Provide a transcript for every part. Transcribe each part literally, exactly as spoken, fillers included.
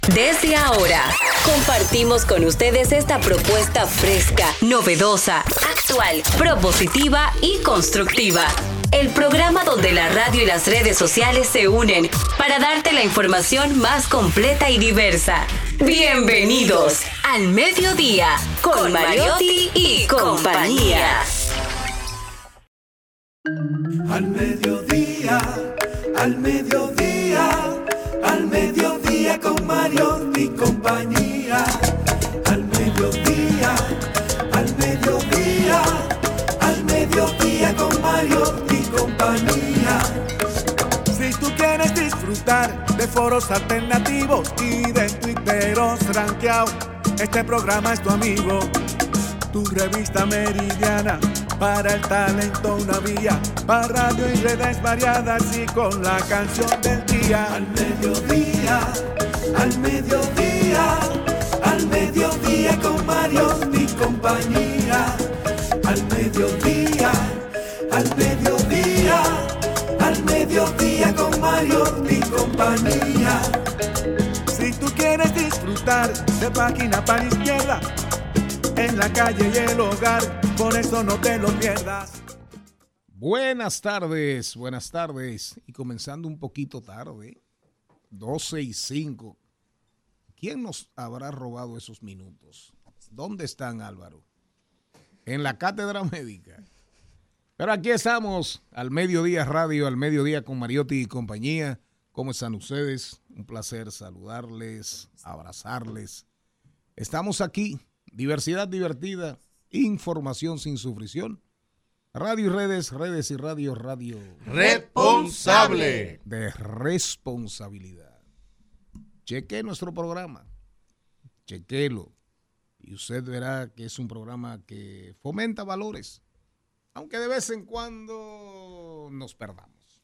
Desde ahora, compartimos con ustedes esta propuesta fresca, novedosa, actual, propositiva y constructiva. El programa donde la radio y las redes sociales se unen para darte la información más completa y diversa. Bienvenidos al Mediodía con Mariotti y compañía. Al mediodía, al mediodía, al mediodía con Mariotti y compañía. Al mediodía, al mediodía, al mediodía con Mariotti y compañía. Si tú quieres disfrutar de foros alternativos y de tuiteros rankeados, este programa es tu amigo. Tu revista meridiana, para el talento una vía, para radio y redes variadas y con la canción del día. Al mediodía, al mediodía, al mediodía con Mariotti y compañía. Al mediodía, al mediodía, al mediodía con Mariotti y compañía. Si tú quieres disfrutar de página para la izquierda, en la calle y el hogar, por eso no te lo pierdas. Buenas tardes, buenas tardes. Y comenzando un poquito tarde, doce y cinco. ¿Quién nos habrá robado esos minutos? ¿Dónde están, Álvaro? En la Cátedra Médica. Pero aquí estamos, al Mediodía Radio, al Mediodía con Mariotti y compañía. ¿Cómo están ustedes? Un placer saludarles, abrazarles. Estamos aquí. Diversidad divertida, información sin sufrición. Radio y redes, redes y radio, radio. Responsable. De responsabilidad. Cheque nuestro programa. Chequelo. Y usted verá que es un programa que fomenta valores. Aunque de vez en cuando nos perdamos.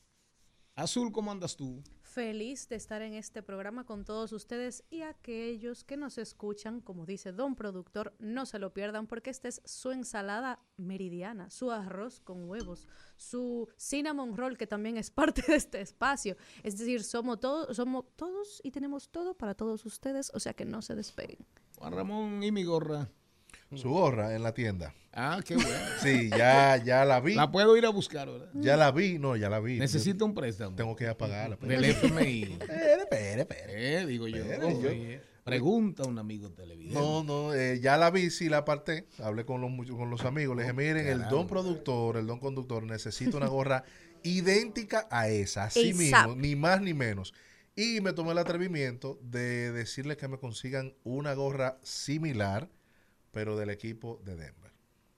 Azul, ¿cómo andas tú? Feliz de estar en este programa con todos ustedes y aquellos que nos escuchan, como dice Don Productor, no se lo pierdan porque esta es su ensalada meridiana, su arroz con huevos, su cinnamon roll que también es parte de este espacio. Es decir, somos todos, somos todos y tenemos todo para todos ustedes, o sea que no se despeguen. Juan Ramón y mi gorra. Su gorra en la tienda. Ah, qué bueno. Sí, ya, ya la vi. La puedo ir a buscar, ¿verdad? Ya la vi, no, ya la vi. Necesito un préstamo. Tengo que ir a pagarla. Del F M I. Espere, espere, espere. Eh, digo yo. Espere, yo- Oye, pregunta a un amigo televidente. No, no, eh, ya la vi, sí la aparté. Hablé con los, muchos- con los amigos. Les dije, miren, el don productor, el don conductor necesita una gorra idéntica a esa, así ASAP. mismo, ni más ni menos. Y me tomé el atrevimiento de decirles que me consigan una gorra similar, pero del equipo de Denver.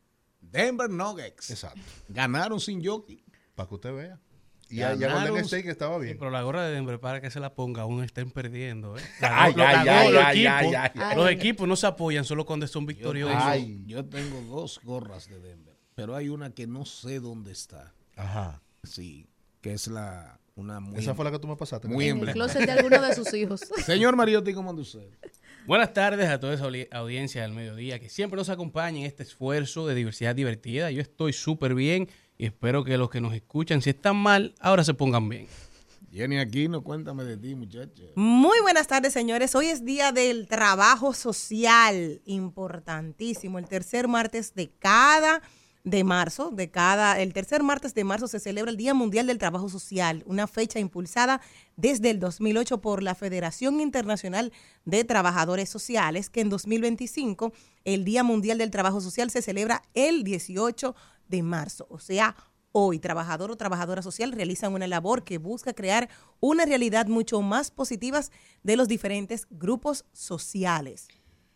Denver Nuggets. Exacto. Ganaron sin jockey. Para que usted vea. Y Ganaron- ya Golden State que estaba Sí, bien. pero la gorra de Denver, para que se la ponga, aún estén perdiendo. ¿eh? Ay, La- ay, la- ay, los ay, equipos- ay, ay. Los equipos no se apoyan solo cuando son Yo victoriosos. tengo, Ay. yo tengo dos gorras de Denver, pero hay una que no sé dónde está. Ajá. Sí, que es la una muy Esa fue la que tú me pasaste. muy En el emblemática. closet de alguno de sus hijos. Señor Mariotti, ¿cómo anda usted? Buenas tardes a toda esa audi- audiencia del mediodía que siempre nos acompaña en este esfuerzo de diversidad divertida. Yo estoy súper bien y espero que los que nos escuchan, si están mal, ahora se pongan bien. Jenny Aquino, cuéntame de ti, muchacha. Muy buenas tardes, señores. Hoy es Día del Trabajo Social, importantísimo. El tercer martes de cada de marzo, de cada, el tercer martes de marzo se celebra el Día Mundial del Trabajo Social, una fecha impulsada desde el dos mil ocho por la Federación Internacional de Trabajadores Sociales, que en dos mil veinticinco el Día Mundial del Trabajo Social se celebra el dieciocho de marzo, o sea, hoy, trabajador o trabajadora social realizan una labor que busca crear una realidad mucho más positiva de los diferentes grupos sociales.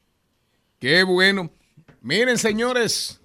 Qué bueno. Miren, señores,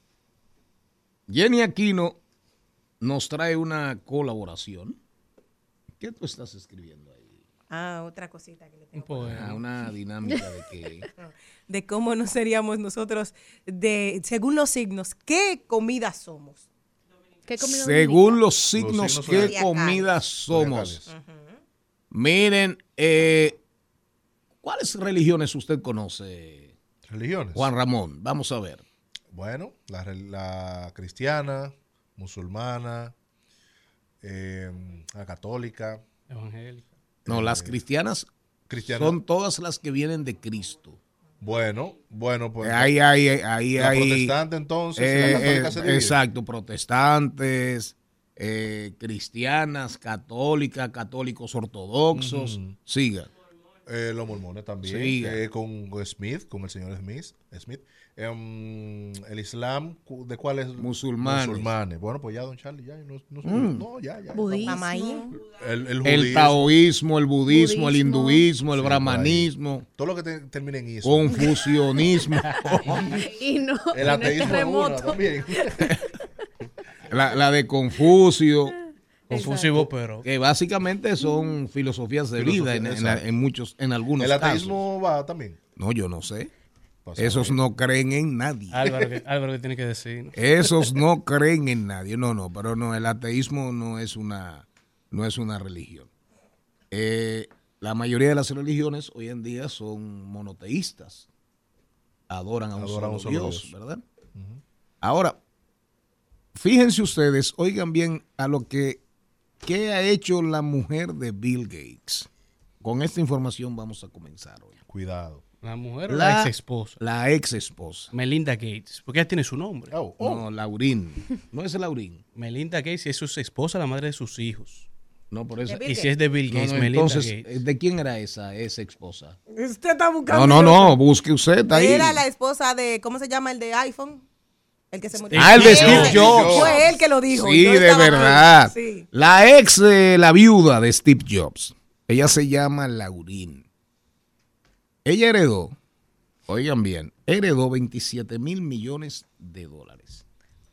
Jenny Aquino nos trae una colaboración. ¿Qué tú estás escribiendo ahí? Ah, otra cosita que le Un tengo. por ahí. poema. Ah, una dinámica de que... De cómo no seríamos nosotros, de según los signos, ¿qué comida somos? ¿Qué comida Según dominica? los signos, Los signos ¿qué zodiacales. comida somos? Zodiacales. Miren, eh, ¿cuáles religiones usted conoce, Religiones. Juan Ramón? Vamos a ver. Bueno, la, re- la cristiana, musulmana, eh, la católica. Evangélica. No, Eh, las cristianas Cristiana. Son todas las que vienen de Cristo. Bueno, bueno, pues. Ahí hay, ahí la hay. protestante entonces, eh, y la católica eh, se divide. exacto, protestantes, eh, cristianas, católicas, católicos ortodoxos. Ujú. Siga. Eh, los mormones también, Siga. eh, con Smith, con el señor Smith. Smith. Em, el Islam, cu- ¿de cuál es? Musulmanes. Musulmanes. Bueno, pues ya, don Charlie, ya. No, no, Mm. no, ya, ya. Budismo. El, el El judío, taoísmo, el budismo, el Budismo. hinduismo, el Sí, brahmanismo, todo lo que te- termine en ismo. confucianismo, Y no, El en el ateísmo es una terremoto. también. la, la de Confucio, Confusivo, pero. que básicamente son filosofías de vida en, Filosofía, en la- exacto. en muchos, en algunos El casos. ateísmo va también. No, yo no sé. Pasa Esos bien. no creen en nadie. Álvaro, que, Álvaro, ¿qué tiene que decir? Esos no creen en nadie. No, no, pero no, el ateísmo no es una, no es una religión. Eh, la mayoría de las religiones hoy en día son monoteístas. Adoran a un, Adoran a un solo solo Dios, Dios. ¿verdad? Ahora, fíjense ustedes, oigan bien a lo que, ¿qué ha hecho la mujer de Bill Gates? Con esta información vamos a comenzar hoy. Cuidado. ¿La mujer o la ex esposa? La ex esposa. Melinda Gates, porque ella tiene su nombre. Oh, oh. No, Laurín. No es Laurín. Melinda Gates es su esposa, la madre de sus hijos. No, por eso. De Bill Y si es de Bill No, Gates, no, Melinda entonces, Gates. ¿de quién era esa ex esposa? Usted está buscando. No, no, no, busque usted, está ahí. Era la esposa de, ¿cómo se llama el de iPhone? El que se murió. Ah, el de Steve Steve Jobs. Jobs. Fue él que lo dijo. Sí, Yo de estaba ahí. verdad. Sí. La ex, eh, la viuda de Steve Jobs. Ella se llama Laurín. Ella heredó, oigan bien, heredó veintisiete mil millones de dólares.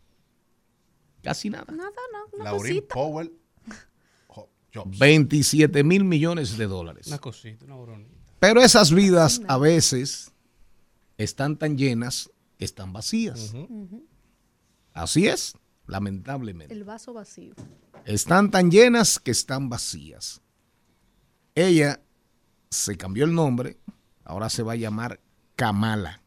Casi nada. Nada, no, una Laurín cosita. Powell. Jo- Jobs. veintisiete mil millones de dólares. Una cosita, una boronita. Pero esas vidas a veces están tan llenas que están vacías. Así es, lamentablemente. El vaso vacío. Están tan llenas que están vacías. Ella se cambió el nombre, ahora se va a llamar Kamala.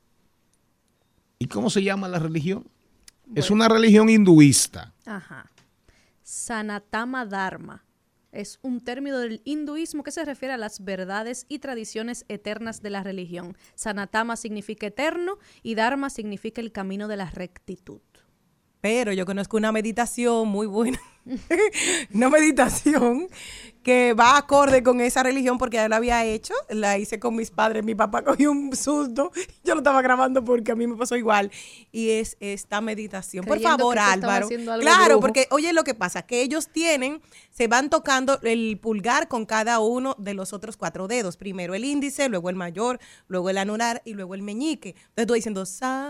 ¿Y cómo se llama la religión? Es una religión hinduista. Ajá. Sanatama Dharma. Es un término del hinduismo que se refiere a las verdades y tradiciones eternas de la religión. Sanatama significa eterno y Dharma significa el camino de la rectitud. Pero yo conozco una meditación muy buena. Una meditación que va acorde con esa religión porque ya la había hecho. La hice con mis padres. Mi papá cogió un susto. Yo lo estaba grabando porque a mí me pasó igual. Y es esta meditación. Por Creyendo favor, que tú estabas Álvaro. haciendo algo Claro, brujo. porque oye lo que pasa, que ellos tienen, se van tocando el pulgar con cada uno de los otros cuatro dedos. Primero el índice, luego el mayor, luego el anular y luego el meñique. Entonces tú diciendo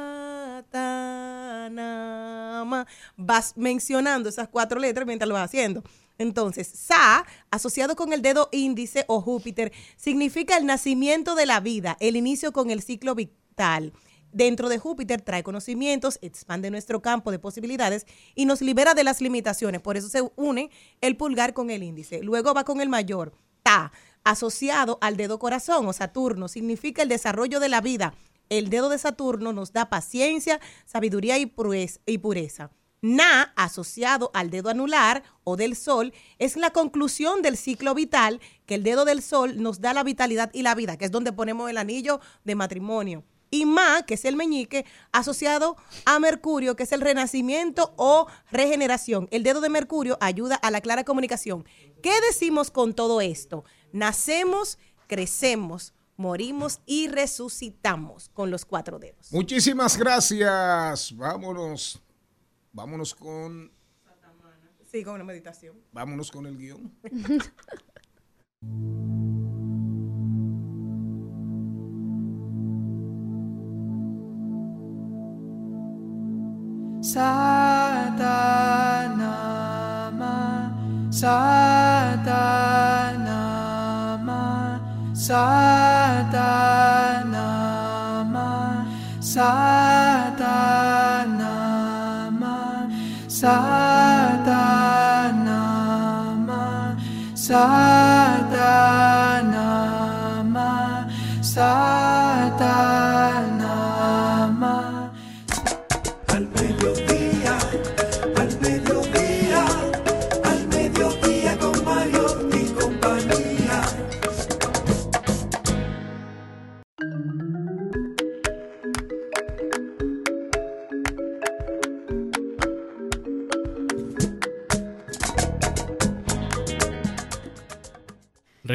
Satanama. Vas mencionando esas cuatro letras mientras lo vas haciendo. Entonces, Sa, asociado con el dedo índice o Júpiter, significa el nacimiento de la vida, el inicio con el ciclo vital. Dentro de Júpiter trae conocimientos, expande nuestro campo de posibilidades y nos libera de las limitaciones. Por eso se une el pulgar con el índice. Luego va con el mayor, Ta, asociado al dedo corazón o Saturno, significa el desarrollo de la vida. El dedo de Saturno nos da paciencia, sabiduría y pureza. Y pureza. Na, asociado al dedo anular o del sol, es la conclusión del ciclo vital, que el dedo del sol nos da la vitalidad y la vida, que es donde ponemos el anillo de matrimonio. Y Ma, que es el meñique, asociado a Mercurio, que es el renacimiento o regeneración. El dedo de Mercurio ayuda a la clara comunicación. ¿Qué decimos con todo esto? Nacemos, crecemos, morimos y resucitamos con los cuatro dedos. Muchísimas gracias. Vámonos. Vámonos con, Sí, con una meditación. vámonos con el guión. Satanama, Satanama, Satanama, Satanama, Satanama, Satanama, Satanama. Al mediodía, al mediodía, al mediodía con Mario y compañía.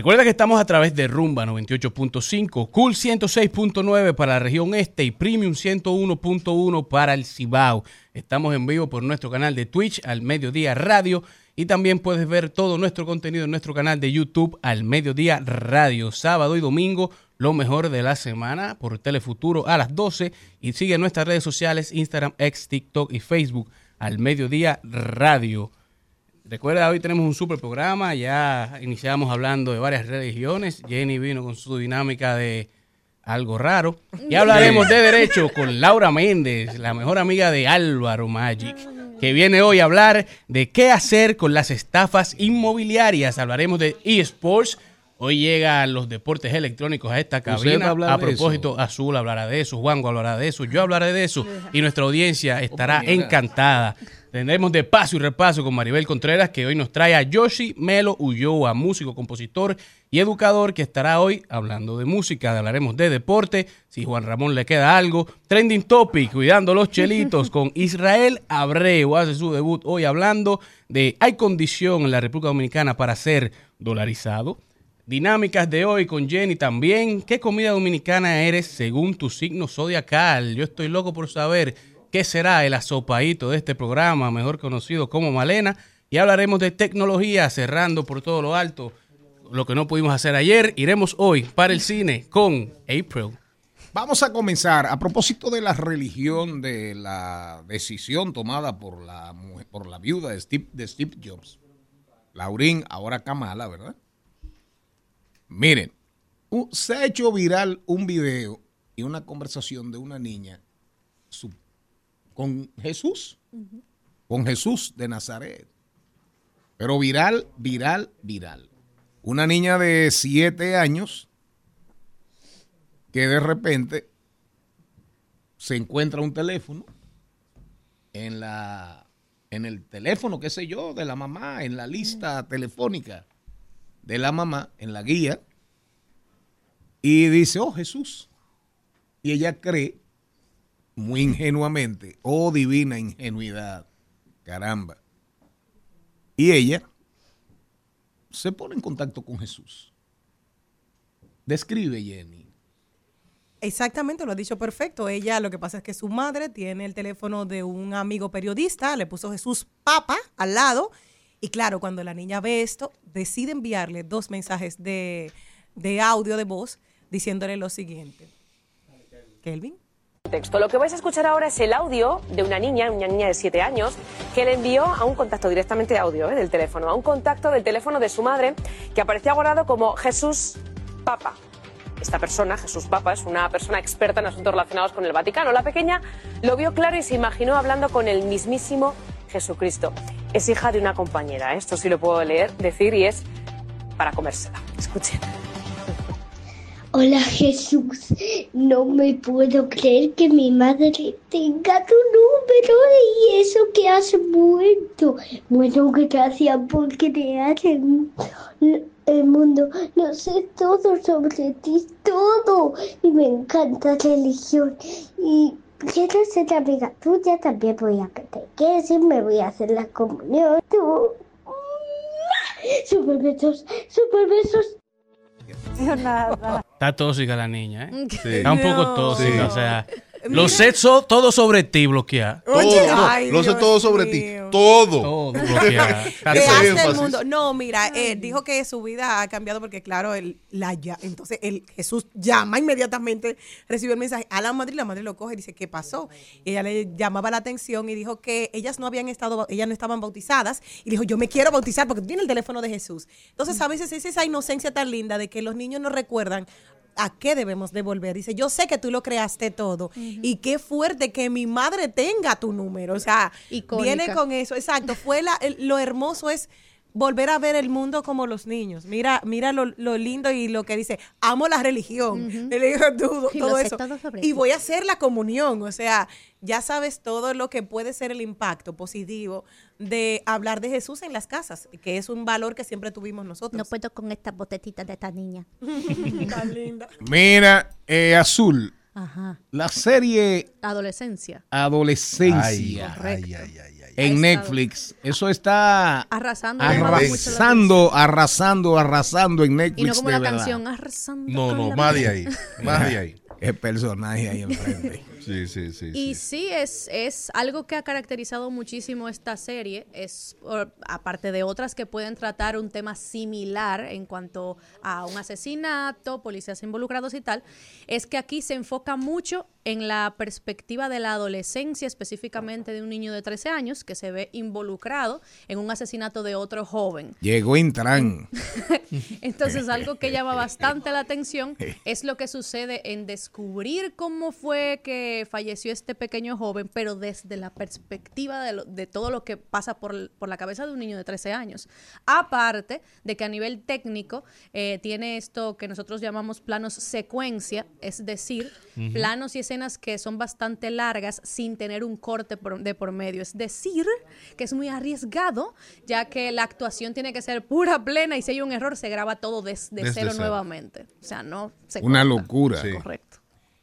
Recuerda que estamos a través de Rumba noventa y ocho punto cinco, Cool ciento seis punto nueve para la región este y Premium ciento uno punto uno para el Cibao. Estamos en vivo por nuestro canal de Twitch, Al Mediodía Radio, y también puedes ver todo nuestro contenido en nuestro canal de YouTube, Al Mediodía Radio. Sábado y domingo, lo mejor de la semana por Telefuturo a las doce, y sigue nuestras redes sociales, Instagram, X, TikTok y Facebook, Al Mediodía Radio. Recuerda, hoy tenemos un super programa, ya iniciamos hablando de varias religiones. Jenny vino con su dinámica de algo raro. Y hablaremos de derecho con Laura Méndez, la mejor amiga de Álvaro Magic, que viene hoy a hablar de qué hacer con las estafas inmobiliarias. Hablaremos de eSports. Hoy llegan los deportes electrónicos a esta cabina. A propósito, Azul hablará de eso, Juanjo hablará de eso, yo hablaré de eso, y nuestra audiencia estará encantada. Tendremos de paso y repaso con Maribel Contreras, que hoy nos trae a Yoshi Melo Ulloa, músico, compositor y educador, que estará hoy hablando de música. Hablaremos de deporte, si Juan Ramón le queda algo. Trending Topic, cuidando los chelitos, con Israel Abreu. Hace su debut hoy hablando de ¿hay condición en la República Dominicana para ser dolarizado? Dinámicas de hoy con Jenny también. ¿Qué comida dominicana eres según tu signo zodiacal? Yo estoy loco por saber qué será el asopaíto de este programa, mejor conocido como Malena. Y hablaremos de tecnología, cerrando por todo lo alto lo que no pudimos hacer ayer. Iremos hoy para el cine con April. Vamos a comenzar. A propósito de la religión, de la decisión tomada por la, por la viuda de Steve, de Steve Jobs, Laurín, ahora Kamala, ¿verdad? Miren, uh, se ha hecho viral un video y una conversación de una niña su, con Jesús, uh-huh. con Jesús de Nazaret. Pero viral, viral, viral. Una niña de siete años que de repente se encuentra un teléfono en la en el teléfono, qué sé yo, de la mamá, en la lista telefónica de la mamá, en la guía, y dice, oh Jesús. Y ella cree, muy ingenuamente, oh divina ingenuidad, caramba. Y ella se pone en contacto con Jesús. Describe, Jenny. Exactamente, lo ha dicho perfecto. Ella, lo que pasa es que su madre tiene el teléfono de un amigo periodista, le puso Jesús Papa al lado, y claro, cuando la niña ve esto, decide enviarle dos mensajes de, de audio, de voz, diciéndole lo siguiente. Kelvin. Texto. Lo que vais a escuchar ahora es el audio de una niña, una niña de siete años, que le envió a un contacto directamente de audio ¿eh? del teléfono, a un contacto del teléfono de su madre, que aparecía guardado como Jesús Papa. Esta persona, Jesús Papa, es una persona experta en asuntos relacionados con el Vaticano. La pequeña lo vio claro y se imaginó hablando con el mismísimo Jesucristo. Es hija de una compañera, ¿eh? Esto sí lo puedo leer, decir, y es para comérsela. Escuchen. Hola Jesús, no me puedo creer que mi madre tenga tu número y eso que has muerto. Bueno, gracias por crear el, el mundo. Lo sé todo sobre ti, todo. Y me encanta la religión. Y quiero ser amiga tuya, también voy a catequesis, me voy a hacer la comunión. Tú. Super besos, super besos. No, nada. Está tóxica la niña, ¿eh? Sí. Está un poco No. tóxica, Sí. o sea, lo sé so- todo sobre ti bloquear. Todo, Oye, no, ay, lo sé Dios todo sobre mío. ti. Todo. Todo bloquear. Está ¿Qué Ese tóxica. hace el énfasis. mundo? No, mira, eh, dijo que su vida ha cambiado porque, claro, él la ya, entonces él, Jesús llama inmediatamente, recibió el mensaje a la madre y la madre lo coge y dice, ¿qué pasó? Y ella le llamaba la atención y dijo que ellas no habían estado, ellas no estaban bautizadas y dijo, yo me quiero bautizar porque tiene el teléfono de Jesús. Entonces, a veces es esa inocencia tan linda de que los niños nos recuerdan a qué debemos devolver. Dice, yo sé que tú lo creaste todo uh-huh. y qué fuerte que mi madre tenga tu número. O sea, Icónica. Viene con eso. Exacto. Fue la, el, lo hermoso es volver a ver el mundo como los niños. Mira, mira lo, lo lindo y lo que dice, amo la religión, Uh-huh. le digo todo, Sí, todo lo sé eso. todo sobre Y ti. voy a hacer la comunión. O sea, ya sabes todo lo que puede ser el impacto positivo de hablar de Jesús en las casas, que es un valor que siempre tuvimos nosotros. No puedo con estas botetitas de esta niña. Tan linda. Mira, eh, Azul, Ajá. la serie Adolescencia. Adolescencia. Ay, ay, ay, ay, ay. en Netflix. Eso está arrasando, arrasando, arrasando, arrasando en Netflix. Y no como de la verdad. canción, arrasando. No, no, más de ahí, más de ahí. El personaje ahí enfrente. Sí, sí, sí. Y sí, sí, es, es algo que ha caracterizado muchísimo esta serie, es or, aparte de otras que pueden tratar un tema similar en cuanto a un asesinato, policías involucrados y tal, es que aquí se enfoca mucho en la perspectiva de la adolescencia, específicamente de un niño de trece años que se ve involucrado en un asesinato de otro joven. Llegó Intran. Entonces, algo que llama bastante la atención es lo que sucede en descubrir cómo fue que falleció este pequeño joven, pero desde la perspectiva de, lo, de todo lo que pasa por, por la cabeza de un niño de trece años. Aparte de que a nivel técnico eh, tiene esto que nosotros llamamos planos secuencia, es decir, uh-huh. planos y escenas que son bastante largas sin tener un corte por, de por medio. Es decir, que es muy arriesgado, ya que la actuación tiene que ser pura, plena, y si hay un error se graba todo desde, desde cero, cero nuevamente. O sea, no se Una corta. locura. Sí. Correcto.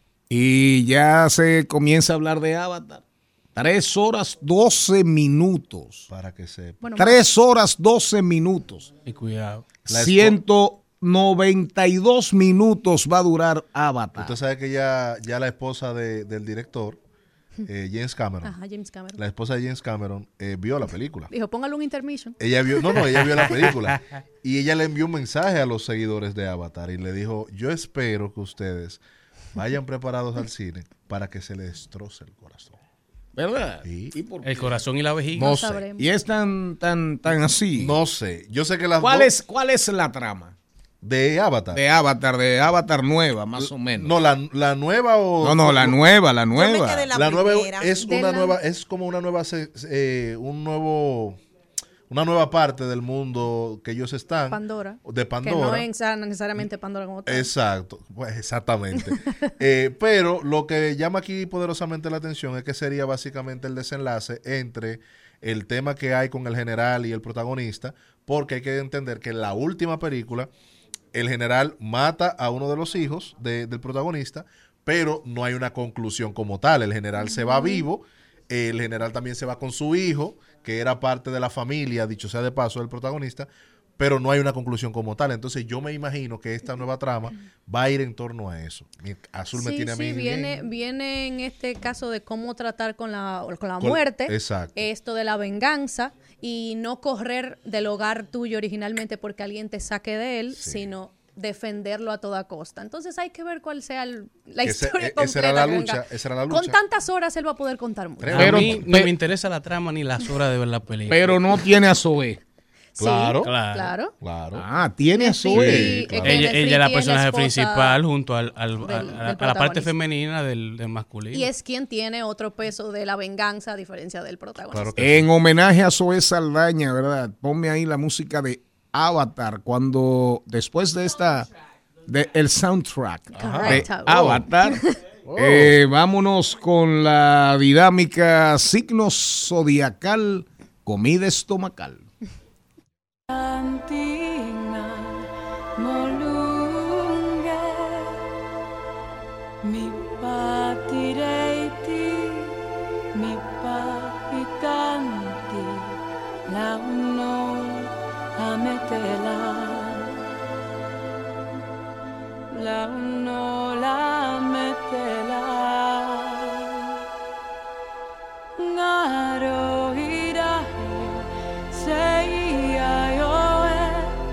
Y ya se comienza a hablar de Avatar. Tres horas doce minutos. Para que sepa. Bueno, Tres horas doce minutos. Y cuidado. ciento noventa y dos minutos va a durar Avatar. Usted sabe que ya, ya la esposa de, del director, eh, James Cameron, Ajá, James Cameron, la esposa de James Cameron, eh, vio la película. Dijo, póngale un intermission. Ella vio, no, no, ella vio la película. Y ella le envió un mensaje a los seguidores de Avatar y le dijo, yo espero que ustedes vayan preparados al cine para que se les destroce el corazón. ¿Verdad? ¿Y? ¿Y por qué? El corazón y la vejiga. No, No sé. sabremos. Y es tan, tan, tan así. No sé. Yo sé que las ¿Cuál dos es, ¿Cuál es la trama? de Avatar. De Avatar, de Avatar nueva, más o menos. No, la, la nueva o... No, no, la nueva, la Yo me nueva. quedé en La, la nueva primera. es De una la- nueva, es como una nueva, se- eh, un nuevo, una nueva parte del mundo que ellos están. Pandora. De Que Pandora. no es necesariamente Pandora como tal. Exacto, pues exactamente. Eh, pero lo que llama aquí poderosamente la atención es que sería básicamente el desenlace entre el tema que hay con el general y el protagonista, porque hay que entender que en la última película el general mata a uno de los hijos de- del protagonista, pero no hay una conclusión como tal. El general uh-huh. se va vivo, el general también se va con su hijo, que era parte de la familia, dicho sea de paso, del protagonista, pero no hay una conclusión como tal. Entonces yo me imagino que esta nueva trama va a ir en torno a eso. Azul me Sí, tiene a mí sí, viene, bien. viene en este caso de cómo tratar con la, con la Con- muerte, exacto. esto de la venganza y no correr del hogar tuyo originalmente porque alguien te saque de él, Sí. sino defenderlo a toda costa. Entonces hay que ver cuál sea el- la Ese- historia e- completa. esa era la que venga. lucha, esa era la Con lucha. tantas horas él va a poder contar mucho. Creo. Pero- a mí no pe- me interesa la trama ni las horas de ver la película. Pero no tiene a Zoe. Sí, Claro. Claro. claro. Claro. Ah, tiene a Sí, Zoe. Sí, claro. que ella, Nefriti ella es la es la personaje esposa principal junto al, al- del- a, a- del a la parte protagonista. femenina del, del masculino. Y es quien tiene otro peso de la venganza a diferencia del protagonista. Claro que En homenaje a Zoe Saldaña, ¿verdad? Ponme ahí la música de Avatar cuando después de esta de el soundtrack de Correcto. Avatar. eh, vámonos con la dinámica signo zodiacal, comida estomacal. Antina molunge mi patireiti mi papitanti launo ametela launo la metela ngaro irahe seia yoe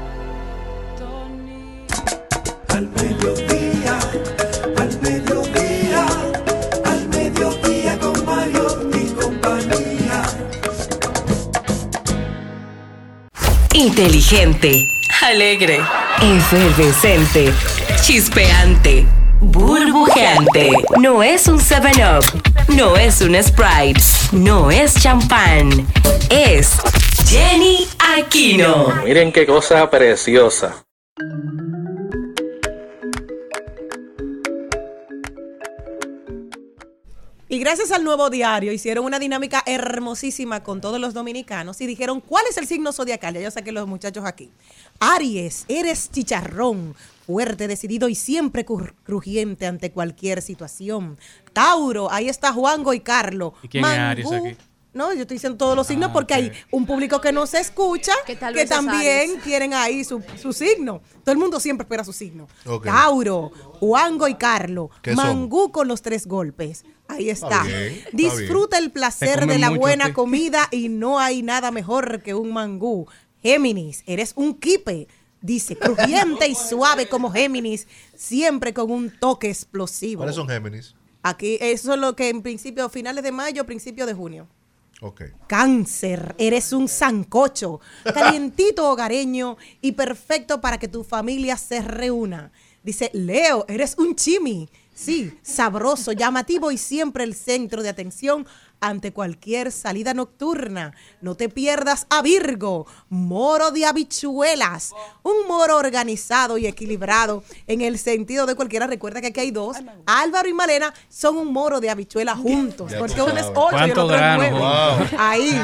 toni Al mediodía, al mediodía, al mediodía con Mario y compañía. Inteligente, alegre, efervescente, chispeante, burbujeante. No es un seven up, no es un Sprite, no es champán, es Jenny Aquino. Miren qué cosa preciosa. Y gracias al Nuevo Diario hicieron una dinámica hermosísima con todos los dominicanos y dijeron, ¿cuál es el signo zodiacal? Ya yo saqué los muchachos aquí. Aries, eres chicharrón, fuerte, decidido y siempre cru- crujiente ante cualquier situación. Tauro, ahí está Juango y Carlo. ¿Y quién es Aries Mangú, aquí? No, yo estoy diciendo todos los signos Ah, porque ok. hay un público que no se escucha, Que que, tal vez es también Aries. tienen ahí su, su signo. Todo el mundo siempre espera su signo. Ok. Tauro, Huango y Carlo, ¿Qué son? Mangú con los tres golpes. Ahí está. bien, está Disfruta el Se placer come de la mucho, buena sí. comida y no hay nada mejor que un mangú. Géminis, eres un quipe. Dice, crujiente y suave como Géminis, siempre con un toque explosivo. ¿Cuáles son Géminis? Aquí, eso es lo que en principio, finales de mayo, principio de junio. Ok. Cáncer, eres un sancocho, calientito hogareño y perfecto para que tu familia se reúna. Dice, Leo, eres un chimi. Sí, sabroso, llamativo y siempre el centro de atención ante cualquier salida nocturna. No te pierdas a Virgo, moro de habichuelas, un moro organizado y equilibrado en el sentido de cualquiera. Recuerda que aquí hay dos, Álvaro y Malena son un moro de habichuelas juntos, Ya porque tú uno es sabes. ocho y el ¿Cuánto otro es grano? nueve. Wow. Ahí,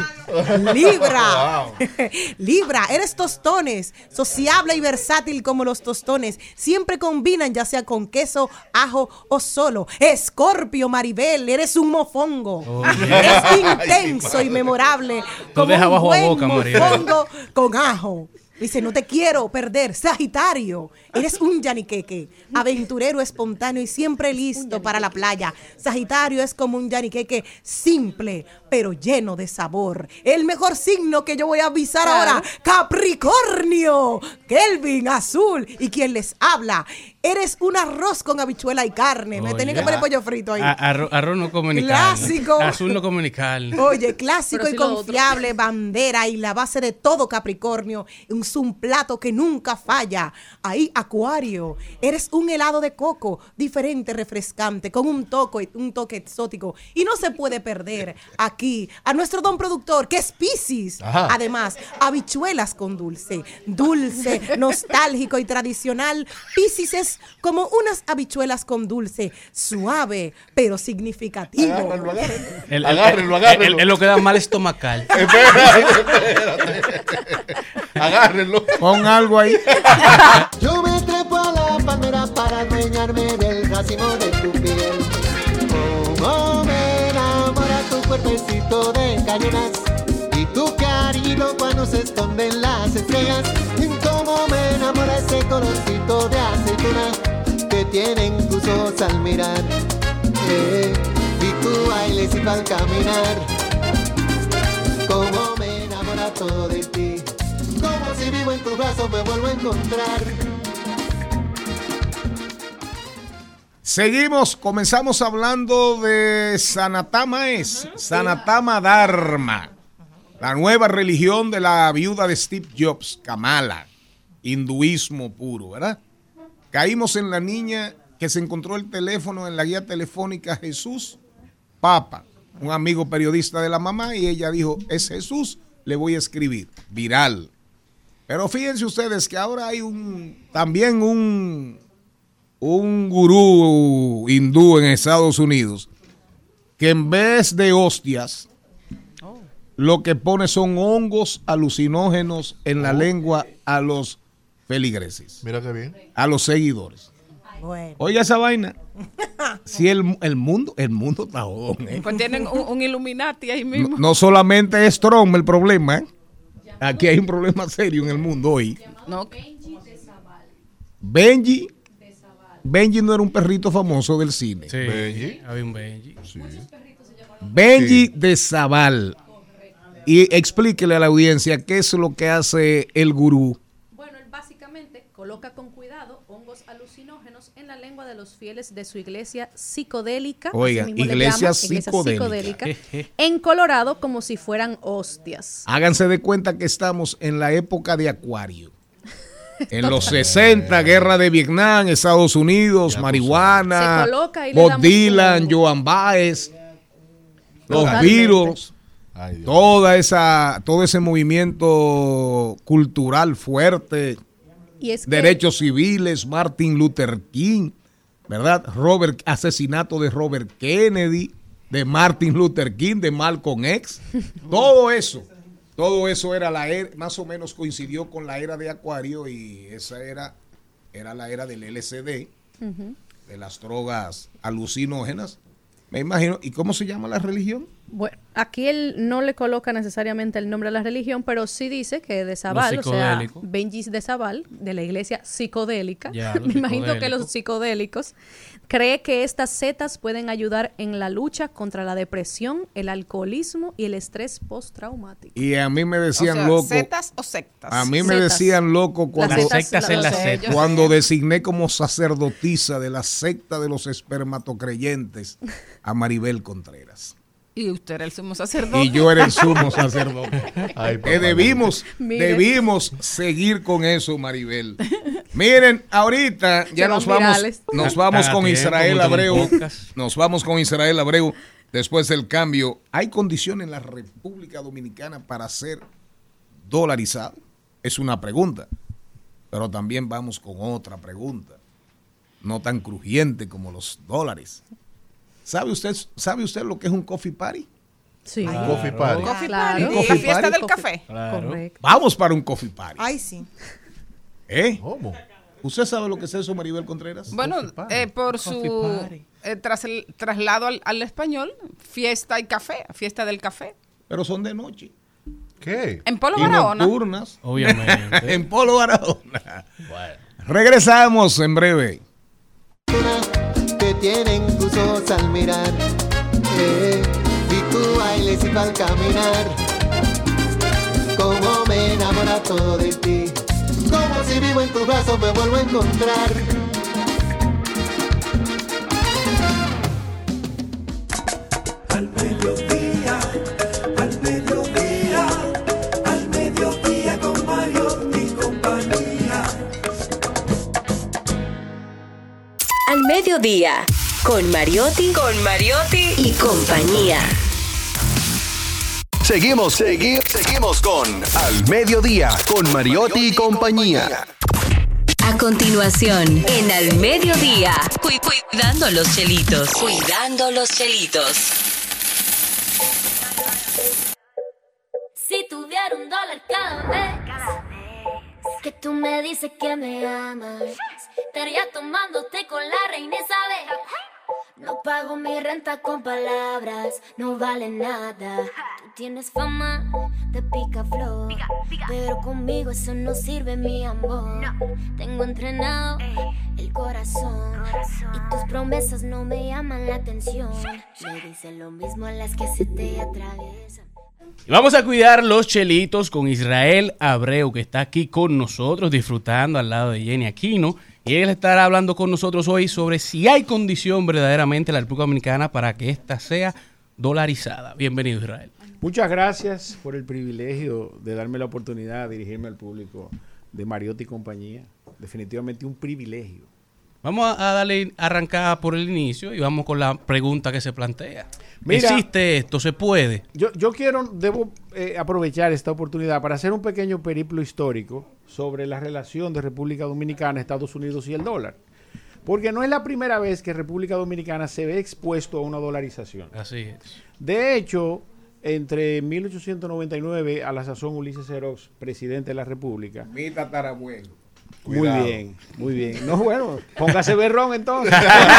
Libra, Libra, eres tostones, sociable y versátil como los tostones, siempre combinan ya sea con queso, ajo o solo. Escorpio, Maribel, eres un mofongo. Oh, Es intenso y memorable. Como dejas un bajo a buen boca, Maribel. mofongo con ajo. Dice, no te quiero perder. Sagitario, eres un yaniqueque, aventurero, espontáneo y siempre listo para la playa. Sagitario es como un yaniqueque simple, pero lleno de sabor. El mejor signo que yo voy a avisar ahora, Capricornio, Kelvin, azul. Y quien les habla, eres un arroz con habichuela y carne. Me Oye. tenía que poner pollo frito ahí. A- arroz, arroz no come ni Clásico. carne. Azul no come ni carne. Oye, clásico Pero y sí lo otro. confiable, bandera y la base de todo Capricornio. Es un plato que nunca falla. Ahí, Acuario, eres un helado de coco, diferente, refrescante, con un toque, un toque exótico. Y no se puede perder aquí a nuestro don productor, que es Piscis. Ajá. Además, habichuelas con dulce. Dulce, nostálgico y tradicional. Piscis es como unas habichuelas con dulce. Suave, pero significativo. Agárrenlo, agárrenlo. El- el- Agárrenlo, el- agárrenlo. el- el lo que da mal estomacal. Espérate, espérate. Agárrenlo. Pon algo ahí. Yo me trepo a la palmera para adueñarme del racimo de tu piel. Cómo me enamora tu cuerpecito de cañonas y tu carilo cuando se esconden las estrellas. Y cómo me enamora ese colorcito de aceituna que tienen tus ojos al mirar. Eh, y tu bailecito al caminar. Cómo me enamora todo de ti. Como si vivo en tus brazos me vuelvo a encontrar. Seguimos, comenzamos hablando de Sanatama es, Sanatama Dharma, la nueva religión de la viuda de Steve Jobs, Kamala, hinduismo puro, ¿verdad? Caímos en la niña que se encontró el teléfono en la guía telefónica Jesús Papa, un amigo periodista de la mamá, y ella dijo, es Jesús, le voy a escribir, viral. Pero fíjense ustedes que ahora hay un también un, un gurú hindú en Estados Unidos que en vez de hostias lo que pone son hongos alucinógenos en la lengua a los feligreses, Mira qué bien. a los seguidores. Bueno. Oiga esa vaina. Si el, el mundo, el mundo está jodón, ¿eh? Pues tienen un, un Illuminati ahí No, mismo. no solamente es Trump el problema, ¿eh? Aquí hay un problema serio en el mundo hoy. No, Benji, Benji no era un perrito famoso del cine. Sí, Benji. había un Benji. Benji Sí. de Zabal. Y explíquele a la audiencia qué es lo que hace el gurú. Bueno, él básicamente coloca con cuidado hongos alucinógenos en la lengua de los fieles de su iglesia psicodélica. Oiga, así mismo le iglesia llaman, psicodélica. en Colorado como si fueran hostias. Háganse de cuenta que estamos en la época de Acuario. En los sesenta, guerra de Vietnam, Estados Unidos, marihuana, Se coloca y le Bob damos Dylan, como- Joan Baez, los Totalmente. Beatles, Ay, Dios. toda esa, todo ese movimiento cultural fuerte, Y es que derechos civiles, Martin Luther King, ¿verdad? Robert, asesinato de Robert Kennedy, de Martin Luther King, de Malcolm X, todo eso, todo eso era la era, más o menos coincidió con la era de Acuario, y esa era, era la era del L S D, Ujú. de las drogas alucinógenas. Me imagino, ¿y cómo se llama la religión? Bueno, aquí él no le coloca necesariamente el nombre a la religión, pero sí dice que de Zabal, o sea, Benji de Zabal, de la iglesia psicodélica, Ya, me imagino que los psicodélicos, cree que estas setas pueden ayudar en la lucha contra la depresión, el alcoholismo y el estrés postraumático. Y a mí me decían O sea, loco. ¿setas o sectas? A mí me Setas. decían loco cuando, Las sectas en las setas. cuando designé como sacerdotisa de la secta de los espermatocreyentes a Maribel Contreras. Y usted era el sumo sacerdote. Y yo era el sumo sacerdote. Ay, Que papá. debimos, Mire. debimos seguir con eso, Maribel. Miren, ahorita ya Se nos van vamos, virales. nos vamos Haga con tiempo, Israel monten un Abreu. podcast. Nos vamos con Israel Abreu. Después del cambio, ¿hay condiciones en la República Dominicana para ser dolarizado? Es una pregunta. Pero también vamos con otra pregunta. No tan crujiente como los dólares. ¿Sabe usted, ¿Sabe usted lo que es un coffee party? Sí. Un coffee party. Coffee Claro. party. Un La coffee fiesta party. del café. Claro. Correcto. Vamos para un coffee party. Ay, sí. ¿Eh? ¿Cómo? ¿Usted sabe lo que es eso, Maribel Contreras? Bueno, Coffee party. eh, por Coffee su party. eh, tras el traslado al, al español, fiesta y café, fiesta del café. Pero son de noche. ¿Qué? En Polo Y Barahona. nocturnas. Obviamente. En Polo Barahona. Regresamos en breve. Que tienen tus ojos al mirar, eh, y tu bailes y tu al caminar, como me enamora todo de ti, como si vivo en tus brazos me vuelvo a encontrar. Al mediodía, al mediodía, al mediodía con Mario y compañía. Al mediodía, con Mariotti, con Mariotti y compañía. Seguimos, segui- seguimos con Al Mediodía, con Mariotti y compañía. A continuación, en Al Mediodía, cu- cuidando los chelitos. Cuidando los chelitos. Si tuviera un dólar cada vez que tú me dices que me amas, estaría tomándote con la reina Isabel. No pago mi renta con palabras, no vale nada. Tú tienes fama de picaflor, pero conmigo eso no sirve, mi amor. Tengo entrenado el corazón y tus promesas no me llaman la atención. Me dicen lo mismo a las que se te atraviesan. Y vamos a cuidar los chelitos con Israel Abreu, que está aquí con nosotros disfrutando al lado de Jenny Aquino. Y él estará hablando con nosotros hoy sobre si hay condición verdaderamente en la República Dominicana para que ésta sea dolarizada. Bienvenido, Israel. Muchas gracias por el privilegio de darme la oportunidad de dirigirme al público de Mariotti y compañía. Definitivamente un privilegio. Vamos a darle arrancada por el inicio y vamos con la pregunta que se plantea. Mira, ¿existe esto? ¿Se puede? Yo, yo quiero, debo eh, aprovechar esta oportunidad para hacer un pequeño periplo histórico sobre la relación de República Dominicana, Estados Unidos y el dólar. Porque no es la primera vez que República Dominicana se ve expuesto a una dolarización. Así es. De hecho, entre mil ochocientos noventa y nueve, a la sazón Ulises Xerox, presidente de la República. Mi tatarabuelo. Muy Cuidado. bien, muy bien. No, bueno, póngase berrón entonces.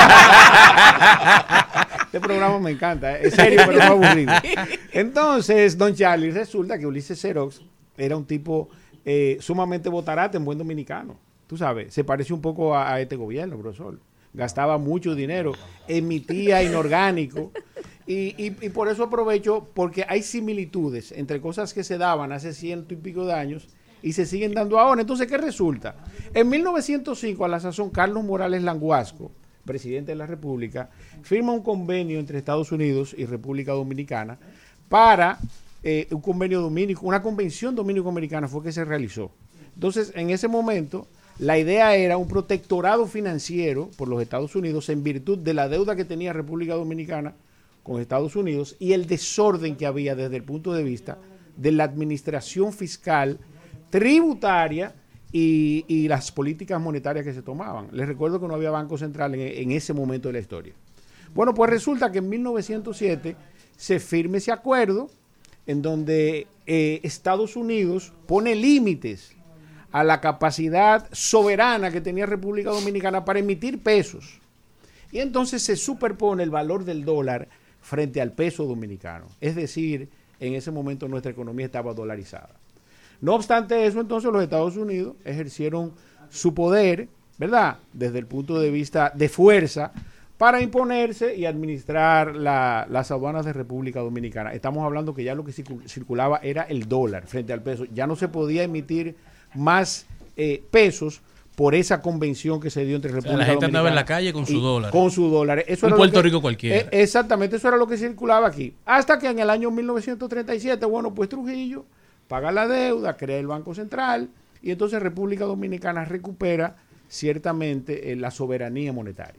Este programa me encanta, es serio, pero no aburrido. Entonces, don Charlie, resulta que Ulises Xerox era un tipo eh, sumamente botarate en buen dominicano. Tú sabes, se parece un poco a, a este gobierno, profesor. Gastaba mucho dinero, emitía inorgánico. Y, y, y por eso aprovecho, porque hay similitudes entre cosas que se daban hace ciento y pico de años y se siguen dando ahora. Entonces, ¿qué resulta? En mil novecientos cinco, a la sazón, Carlos Morales Languasco, presidente de la República, firma un convenio entre Estados Unidos y República Dominicana para eh, un convenio dominico, una convención dominico-americana fue que se realizó. Entonces, en ese momento, la idea era un protectorado financiero por los Estados Unidos en virtud de la deuda que tenía República Dominicana con Estados Unidos y el desorden que había desde el punto de vista de la administración fiscal, tributaria y, y las políticas monetarias que se tomaban. Les recuerdo que no había Banco Central en, en ese momento de la historia. Bueno, pues resulta que en mil novecientos siete se firma ese acuerdo en donde eh, Estados Unidos pone límites a la capacidad soberana que tenía República Dominicana para emitir pesos. Y entonces se superpone el valor del dólar frente al peso dominicano. Es decir, en ese momento nuestra economía estaba dolarizada. No obstante eso, entonces los Estados Unidos ejercieron su poder, ¿verdad?, desde el punto de vista de fuerza, para imponerse y administrar la, las aduanas de República Dominicana. Estamos hablando que ya lo que circulaba era el dólar frente al peso. Ya no se podía emitir más eh, pesos por esa convención que se dio entre República Dominicana. La gente andaba en la calle con su dólar. Con su dólar. Eso Un era Puerto lo que, Rico cualquiera. Eh, exactamente, eso era lo que circulaba aquí. Hasta que en el año mil novecientos treinta y siete, bueno, pues Trujillo paga la deuda, crea el Banco Central y entonces República Dominicana recupera ciertamente eh, la soberanía monetaria.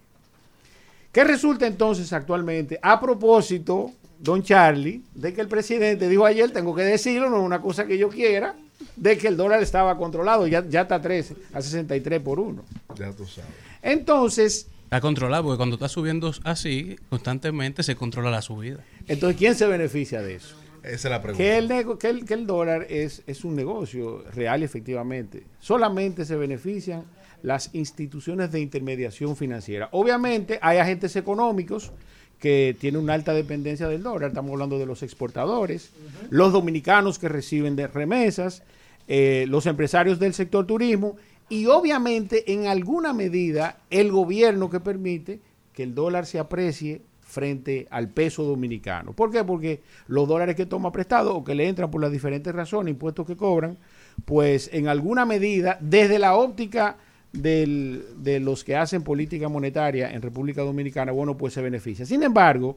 ¿Qué resulta entonces actualmente? A propósito, don Charlie, de que el presidente dijo ayer, tengo que decirlo, no es una cosa que yo quiera, de que el dólar estaba controlado, ya, ya está a trece, a sesenta y tres por uno. Ya tú sabes. Entonces... Está controlado, porque cuando está subiendo así, constantemente se controla la subida. Entonces, ¿quién se beneficia de eso? Esa es la pregunta. Que el, nego- que el, que el dólar es, es un negocio real y efectivamente. Solamente se benefician las instituciones de intermediación financiera. Obviamente hay agentes económicos que tienen una alta dependencia del dólar. Estamos hablando de los exportadores, uh-huh. los dominicanos que reciben de remesas, eh, los empresarios del sector turismo y obviamente en alguna medida el gobierno que permite que el dólar se aprecie frente al peso dominicano. ¿Por qué? Porque los dólares que toma prestado o que le entran por las diferentes razones, impuestos que cobran, pues en alguna medida, desde la óptica del, de los que hacen política monetaria en República Dominicana, bueno, pues se beneficia. Sin embargo,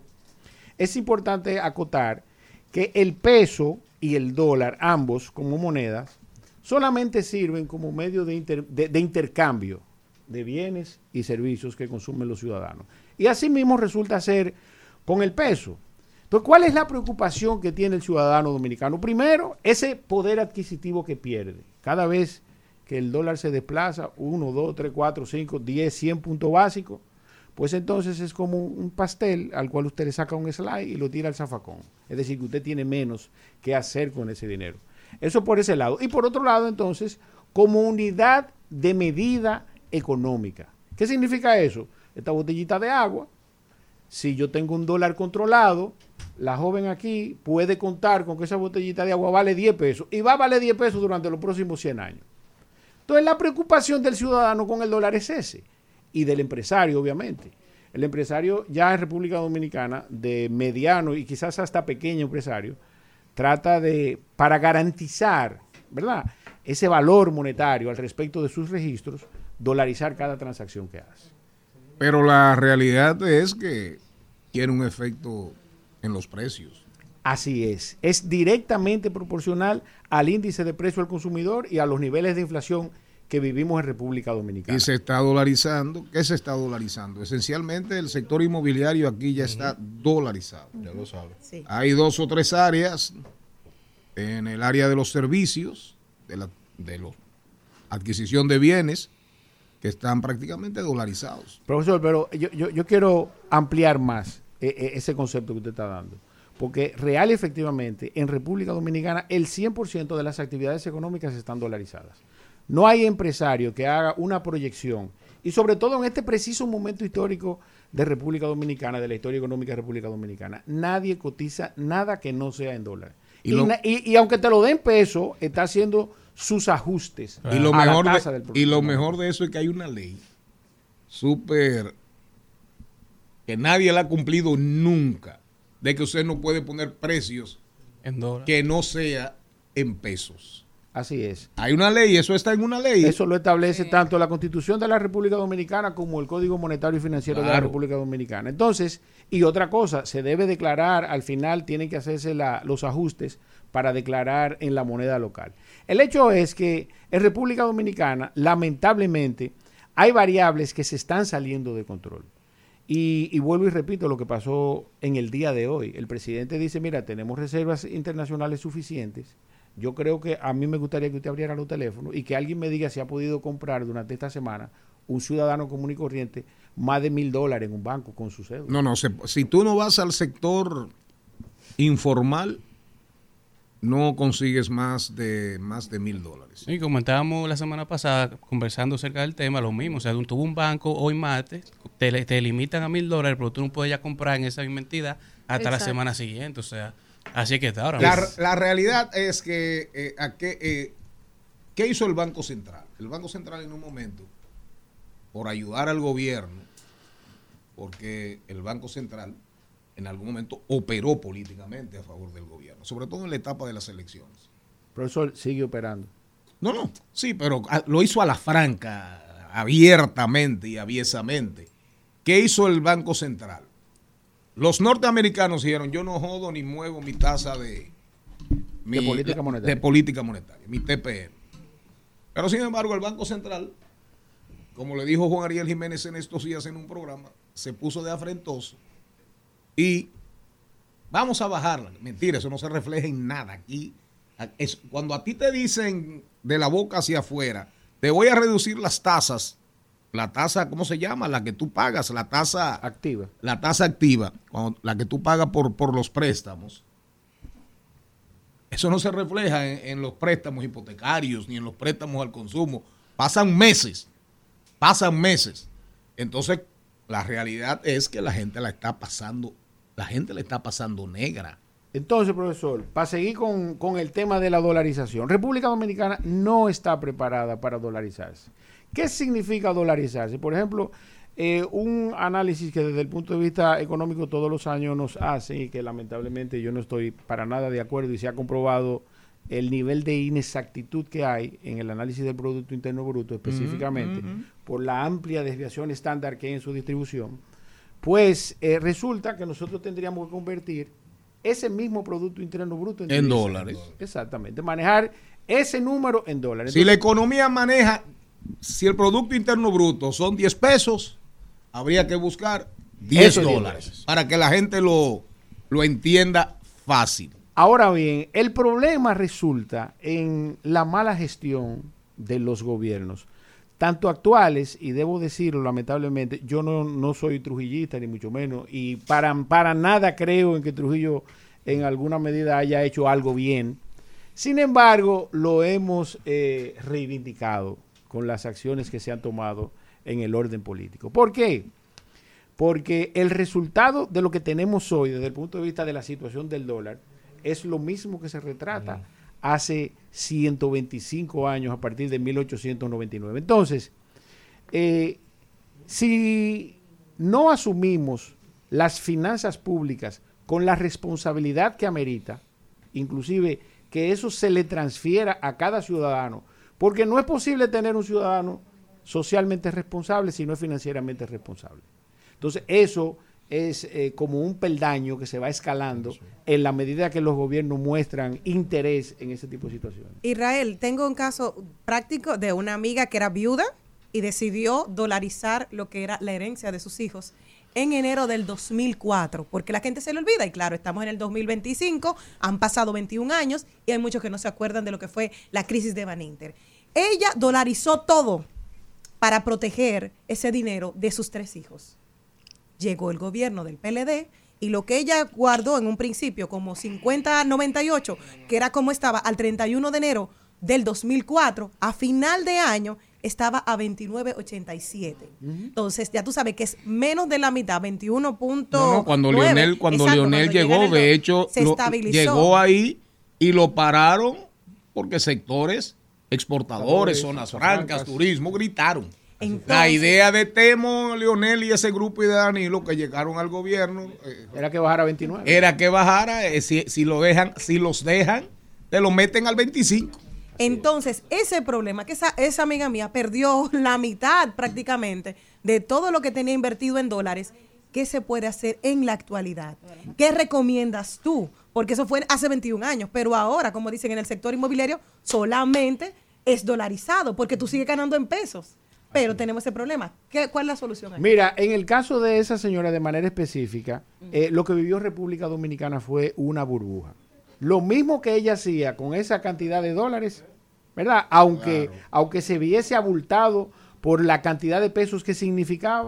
es importante acotar que el peso y el dólar, ambos como monedas, solamente sirven como medio de, inter, de, de intercambio de bienes y servicios que consumen los ciudadanos. Y así mismo resulta ser con el peso. Entonces, ¿cuál es la preocupación que tiene el ciudadano dominicano? Primero, ese poder adquisitivo que pierde. Cada vez que el dólar se desplaza, uno, dos, tres, cuatro, cinco, diez, cien puntos básicos, pues entonces es como un pastel al cual usted le saca un slide y lo tira al zafacón. Es decir, que usted tiene menos que hacer con ese dinero. Eso por ese lado. Y por otro lado, entonces, como unidad de medida económica. ¿Qué significa eso? Esta botellita de agua, si yo tengo un dólar controlado, la joven aquí puede contar con que esa botellita de agua vale diez pesos y va a valer diez pesos durante los próximos cien años. Entonces la preocupación del ciudadano con el dólar es ese y del empresario, obviamente. El empresario ya en República Dominicana, de mediano y quizás hasta pequeño empresario, trata de, para garantizar, ¿verdad?, ese valor monetario al respecto de sus registros, dolarizar cada transacción que hace. Pero la realidad es que tiene un efecto en los precios. Así es. Es directamente proporcional al índice de precio al consumidor y a los niveles de inflación que vivimos en República Dominicana. Y se está dolarizando. ¿Qué se está dolarizando? Esencialmente el sector inmobiliario aquí ya uh-huh. está dolarizado. Ya lo sabe. Sí. Hay dos o tres áreas en el área de los servicios, de la de la adquisición de bienes, que están prácticamente dolarizados. Profesor, pero yo, yo, yo quiero ampliar más eh, ese concepto que usted está dando. Porque real y efectivamente, en República Dominicana, el cien por ciento de las actividades económicas están dolarizadas. No hay empresario que haga una proyección, y sobre todo en este preciso momento histórico de República Dominicana, de la historia económica de República Dominicana, nadie cotiza nada que no sea en dólares. Y, y, y, y aunque te lo den peso, está haciendo sus ajustes y lo a mejor la tasa de, del y lo mejor de eso es que hay una ley súper que nadie la ha cumplido nunca, de que usted no puede poner precios en dólares que no sea en pesos. Así es. Hay una ley, eso está en una ley. Eso lo establece sí. tanto la Constitución de la República Dominicana como el Código Monetario y Financiero claro. de la República Dominicana. Entonces, y otra cosa, se debe declarar, al final tienen que hacerse la, los ajustes para declarar en la moneda local. El hecho es que en República Dominicana, lamentablemente, hay variables que se están saliendo de control. Y, y vuelvo y repito lo que pasó en el día de hoy. El presidente dice, mira, tenemos reservas internacionales suficientes. Yo creo que a mí me gustaría que usted abriera los teléfonos y que alguien me diga si ha podido comprar durante esta semana un ciudadano común y corriente más de mil dólares en un banco con su cédula. No, no, se, si tú no vas al sector informal, no consigues más de más de mil dólares. Y comentábamos la semana pasada, conversando acerca del tema, lo mismo. O sea, tuvo un banco hoy martes, te, te limitan a mil dólares, pero tú no puedes ya comprar en esa misma entidad hasta Exacto. la semana siguiente. O sea, así que está ahora. La, mismo. la realidad es que, eh, a qué, eh, ¿qué hizo el Banco Central? El Banco Central en un momento, por ayudar al gobierno, porque el Banco Central en algún momento operó políticamente a favor del gobierno, sobre todo en la etapa de las elecciones. Profesor, sigue operando. No, no, sí, pero a- lo hizo a la franca, abiertamente y aviesamente. ¿Qué hizo el Banco Central? Los norteamericanos dijeron, yo no jodo ni muevo mi tasa de, mi- De política monetaria. de política monetaria, mi T P M. Pero sin embargo, el Banco Central, como le dijo Juan Ariel Jiménez en estos días en un programa, se puso de afrentoso y vamos a bajarla. Mentira, eso no se refleja en nada. Aquí, es, cuando a ti te dicen de la boca hacia afuera, te voy a reducir las tasas, la tasa, ¿cómo se llama? La que tú pagas, la tasa activa. La tasa activa, cuando- la que tú pagas por, por los préstamos. Eso no se refleja en, en los préstamos hipotecarios ni en los préstamos al consumo. Pasan meses, pasan meses. Entonces, la realidad es que la gente la está pasando, la gente la está pasando negra. Entonces, profesor, para seguir con, con el tema de la dolarización, República Dominicana no está preparada para dolarizarse. ¿Qué significa dolarizarse? Por ejemplo, eh, un análisis que desde el punto de vista económico todos los años nos hacen y que lamentablemente yo no estoy para nada de acuerdo y se ha comprobado el nivel de inexactitud que hay en el análisis del Producto Interno Bruto específicamente Ujú, ujú. por la amplia desviación estándar que hay en su distribución, pues eh, resulta que nosotros tendríamos que convertir ese mismo Producto Interno Bruto En divisas. dólares. Exactamente, manejar ese número en dólares. Si la Entonces, economía maneja, si el Producto Interno Bruto son diez pesos, habría que buscar diez Eso es diez dólares para que la gente lo, lo entienda fácil. ahora bien, el problema resulta en la mala gestión de los gobiernos, tanto actuales, y debo decirlo lamentablemente, yo no, no soy trujillista ni mucho menos, y para, para nada creo en que Trujillo en alguna medida haya hecho algo bien. Sin embargo, lo hemos eh, reivindicado con las acciones que se han tomado en el orden político. ¿Por qué? Porque el resultado de lo que tenemos hoy desde el punto de vista de la situación del dólar es lo mismo que se retrata hace ciento veinticinco años a partir de mil ochocientos noventa y nueve. Entonces, eh, si no asumimos las finanzas públicas con la responsabilidad que amerita, inclusive que eso se le transfiera a cada ciudadano, porque no es posible tener un ciudadano socialmente responsable si no es financieramente responsable. Entonces, eso es eh, como un peldaño que se va escalando en la medida que los gobiernos muestran interés en ese tipo de situaciones. Israel, tengo un caso práctico de una amiga que era viuda y decidió dolarizar lo que era la herencia de sus hijos en enero del dos mil cuatro, porque la gente se le olvida, y claro, estamos en el dos mil veinticinco, han pasado veintiún años y hay muchos que no se acuerdan de lo que fue la crisis de Baninter. Ella dolarizó todo para proteger ese dinero de sus tres hijos. Llegó el gobierno del P L D y lo que ella guardó en un principio como cincuenta noventa y ocho, que era como estaba al treinta y uno de enero del dos mil cuatro, a final de año estaba a veintinueve ochenta y siete. Entonces, ya tú sabes que es menos de la mitad, veintiuno punto nueve. No, no, cuando Leonel, cuando Exacto, Leonel cuando llegó, llega el de do- hecho, se lo- estabilizó. llegó ahí y lo pararon porque sectores exportadores, zonas francas, turismo, gritaron. La idea de Temo, Leonel y ese grupo y de Danilo que llegaron al gobierno eh, Era que bajara a veintinueve. era que bajara, eh, si, si lo dejan, si los dejan, te lo meten al veinticinco. Entonces, ese problema, que esa, esa amiga mía perdió la mitad prácticamente de todo lo que tenía invertido en dólares, ¿qué se puede hacer en la actualidad? ¿Qué recomiendas tú? Porque eso fue hace veintiún años, pero ahora, como dicen en el sector inmobiliario, solamente es dolarizado, porque tú sigues ganando en pesos. Pero tenemos ese problema. ¿Qué, ¿Cuál es la solución ahí? Mira, en el caso de esa señora de manera específica, eh, lo que vivió República Dominicana fue una burbuja. Lo mismo que ella hacía con esa cantidad de dólares, ¿verdad? Aunque, aunque se viese abultado por la cantidad de pesos que significaba,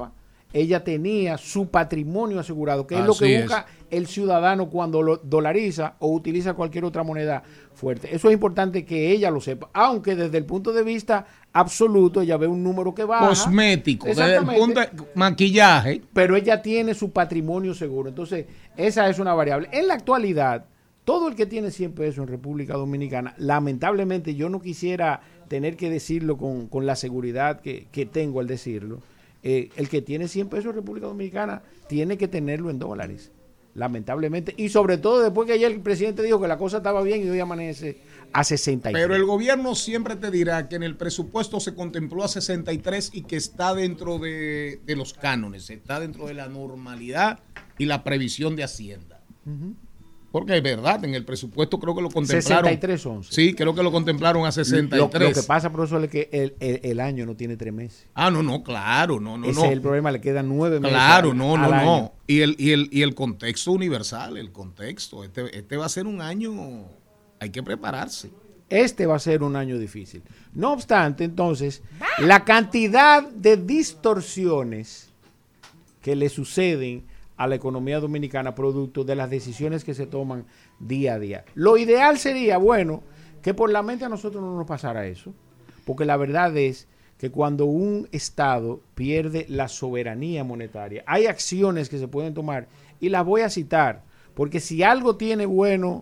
ella tenía su patrimonio asegurado, que es lo Así que es. busca el ciudadano cuando lo dolariza o utiliza cualquier otra moneda fuerte. Eso es importante que ella lo sepa, aunque desde el punto de vista absoluto ella ve un número que baja. Cosmético, desde el Exactamente. punto de maquillaje. Pero ella tiene su patrimonio seguro. Entonces, esa es una variable. En la actualidad, todo el que tiene cien pesos en República Dominicana, lamentablemente yo no quisiera tener que decirlo con, con la seguridad que, que tengo al decirlo. Eh, el que tiene cien pesos en República Dominicana tiene que tenerlo en dólares, lamentablemente. Y sobre todo después que ayer el presidente dijo que la cosa estaba bien y hoy amanece a sesenta y tres. Pero el gobierno siempre te dirá que en el presupuesto se contempló a sesenta y tres y que está dentro de, de los cánones, está dentro de la normalidad y la previsión de Hacienda. Uh-huh. Porque es verdad, en el presupuesto creo que lo contemplaron. sesenta y tres once. Sí, creo que lo contemplaron a sesenta y tres. Lo, lo que pasa, profesor, es que el, el, el año no tiene tres meses. Ah, no, no, claro, no, no, Ese no. es el problema, le quedan nueve meses. Claro, al- no, al no, año. no. Y el, y, el, y el contexto universal, el contexto. Este, este va a ser un año, hay que prepararse. Este va a ser un año difícil. No obstante, entonces, la cantidad de distorsiones que le suceden a la economía dominicana producto de las decisiones que se toman día a día. Lo ideal sería, bueno, que por la mente a nosotros no nos pasara eso, porque la verdad es que cuando un Estado pierde la soberanía monetaria, hay acciones que se pueden tomar y las voy a citar, porque si algo tiene bueno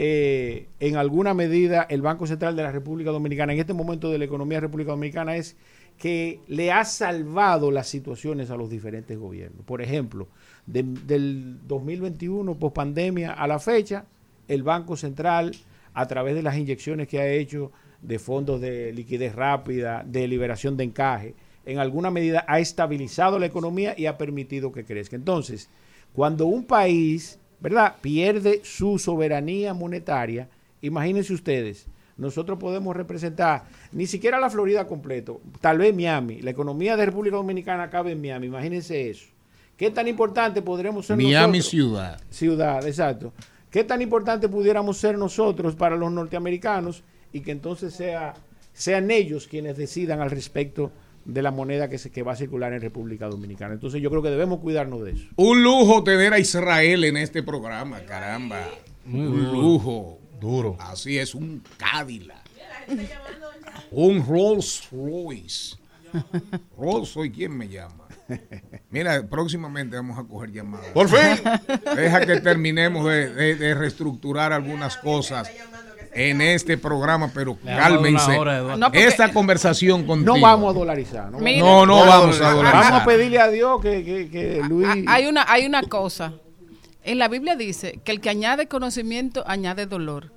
eh, en alguna medida el Banco Central de la República Dominicana en este momento de la economía de la República Dominicana es que le ha salvado las situaciones a los diferentes gobiernos. Por ejemplo, de- del dos mil veintiuno, pospandemia a la fecha, el Banco Central, a través de las inyecciones que ha hecho de fondos de liquidez rápida, de liberación de encaje, en alguna medida ha estabilizado la economía y ha permitido que crezca. Entonces, cuando un país, ¿verdad?, pierde su soberanía monetaria, imagínense ustedes, nosotros podemos representar ni siquiera la Florida completo, tal vez Miami, la economía de República Dominicana cabe en Miami, imagínense eso. ¿Qué tan importante podremos ser Miami nosotros? ciudad. Ciudad, exacto. ¿Qué tan importante pudiéramos ser nosotros para los norteamericanos y que entonces sea, sean ellos quienes decidan al respecto de la moneda que, se, que va a circular en República Dominicana? Entonces yo creo que debemos cuidarnos de eso. Un lujo tener a Israel en este programa, caramba. Muy un duro. lujo. Duro. Así es, un Cadillac. Un Rolls Royce. Rolls Royce, ¿quién me llama? Mira, próximamente vamos a coger llamadas. ¡Por fin! Deja que terminemos de, de- de reestructurar algunas cosas en este programa, pero Le vamos a dar una cálmense. hora, Eduardo. No, porque- Esta conversación contigo. No vamos a dolarizar. No, Mira. No, no vamos a dolarizar. Vamos a pedirle a Dios que, que, que Luis... Ah, Hay una, hay una cosa. En la Biblia dice que el que añade conocimiento añade dolor.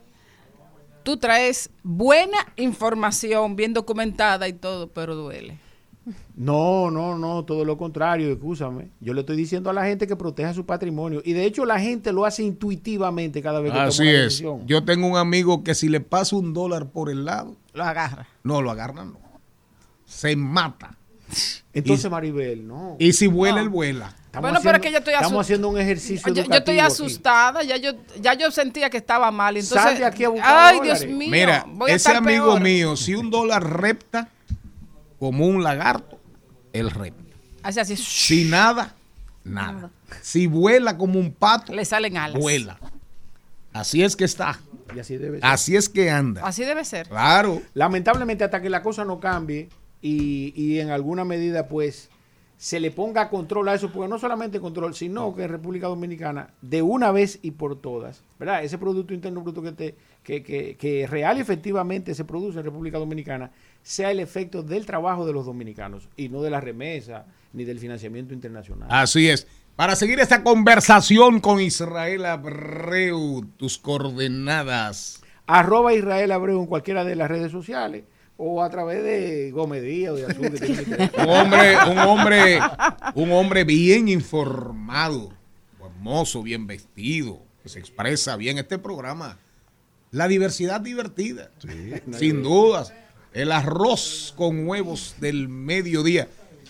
Tú traes buena información, bien documentada y todo, pero duele. No, no, no, todo lo contrario, escúchame. Yo le estoy diciendo a la gente que proteja su patrimonio. Y de hecho la gente lo hace intuitivamente cada vez que Así toma una es. decisión. Yo tengo un amigo que si le pasa un dólar por el lado, Lo agarra. no lo agarran, no. Se mata. Entonces, Y- Maribel, no. Y si vuela, No. él vuela. Estamos Bueno, pero haciendo- es que yo estoy Estamos asu- haciendo un ejercicio Yo, yo educativo estoy aquí. asustada, ya yo, ya yo sentía que estaba mal. Entonces, Sal de aquí a buscar ay, dólares. Dios mío. Mira, voy a ese estar amigo peor. mío, si un dólar repta como un lagarto, él repta. Así, así. Si nada, nada. Si vuela como un pato, Le salen alas. vuela. Así es que está. Y así debe ser. Así es que anda. Así debe ser. Claro. Lamentablemente, hasta que la cosa no cambie y, y en alguna medida, pues, se le ponga control a eso, porque no solamente control, sino que en República Dominicana, de una vez y por todas, ¿verdad? Ese Producto Interno Bruto que, te, que, que, que real y efectivamente se produce en República Dominicana, sea el efecto del trabajo de los dominicanos y no de la remesa ni del financiamiento internacional. Así es. Para seguir esta conversación con Israel Abreu, tus coordenadas. Arroba Israel Abreu en cualquiera de las redes sociales o a través de Gómez Díaz o de Azul. Que tiene mi teléfono. Un hombre, un hombre, un hombre bien informado, hermoso, bien vestido, que se expresa bien este programa. La diversidad divertida, sin dudas. El arroz con huevos del mediodía.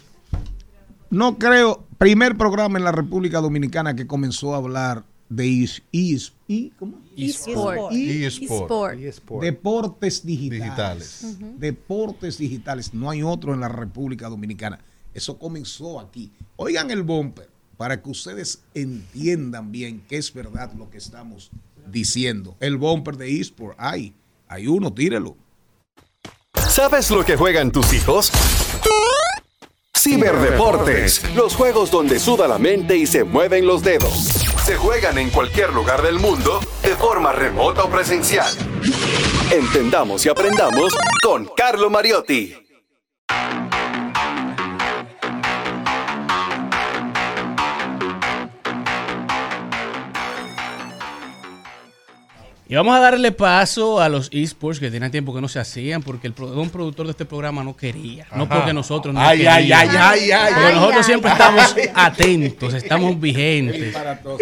No creo, primer programa en la República Dominicana que comenzó a hablar de is- is- y- ¿cómo? eSport. Y- eSport. eSport. Deportes digitales. Digitales. Ujú. Deportes digitales. No hay otro en la República Dominicana. Eso comenzó aquí. Oigan el bumper para que ustedes entiendan bien que es verdad lo que estamos diciendo. El bumper de eSport, hay, hay uno, tírelo. ¿Sabes lo que juegan tus hijos? Ciberdeportes, los juegos donde suda la mente y se mueven los dedos. Se juegan en cualquier lugar del mundo, de forma remota o presencial. Entendamos y aprendamos con Carlo Mariotti. Y vamos a darle paso a los esports que tenían tiempo que no se hacían porque el pro- un productor de este programa no quería. No Ajá. porque nosotros no Ay, queríamos. ay, ay, ay, ay, Porque ay, nosotros ay, siempre ay, estamos ay. atentos, estamos vigentes.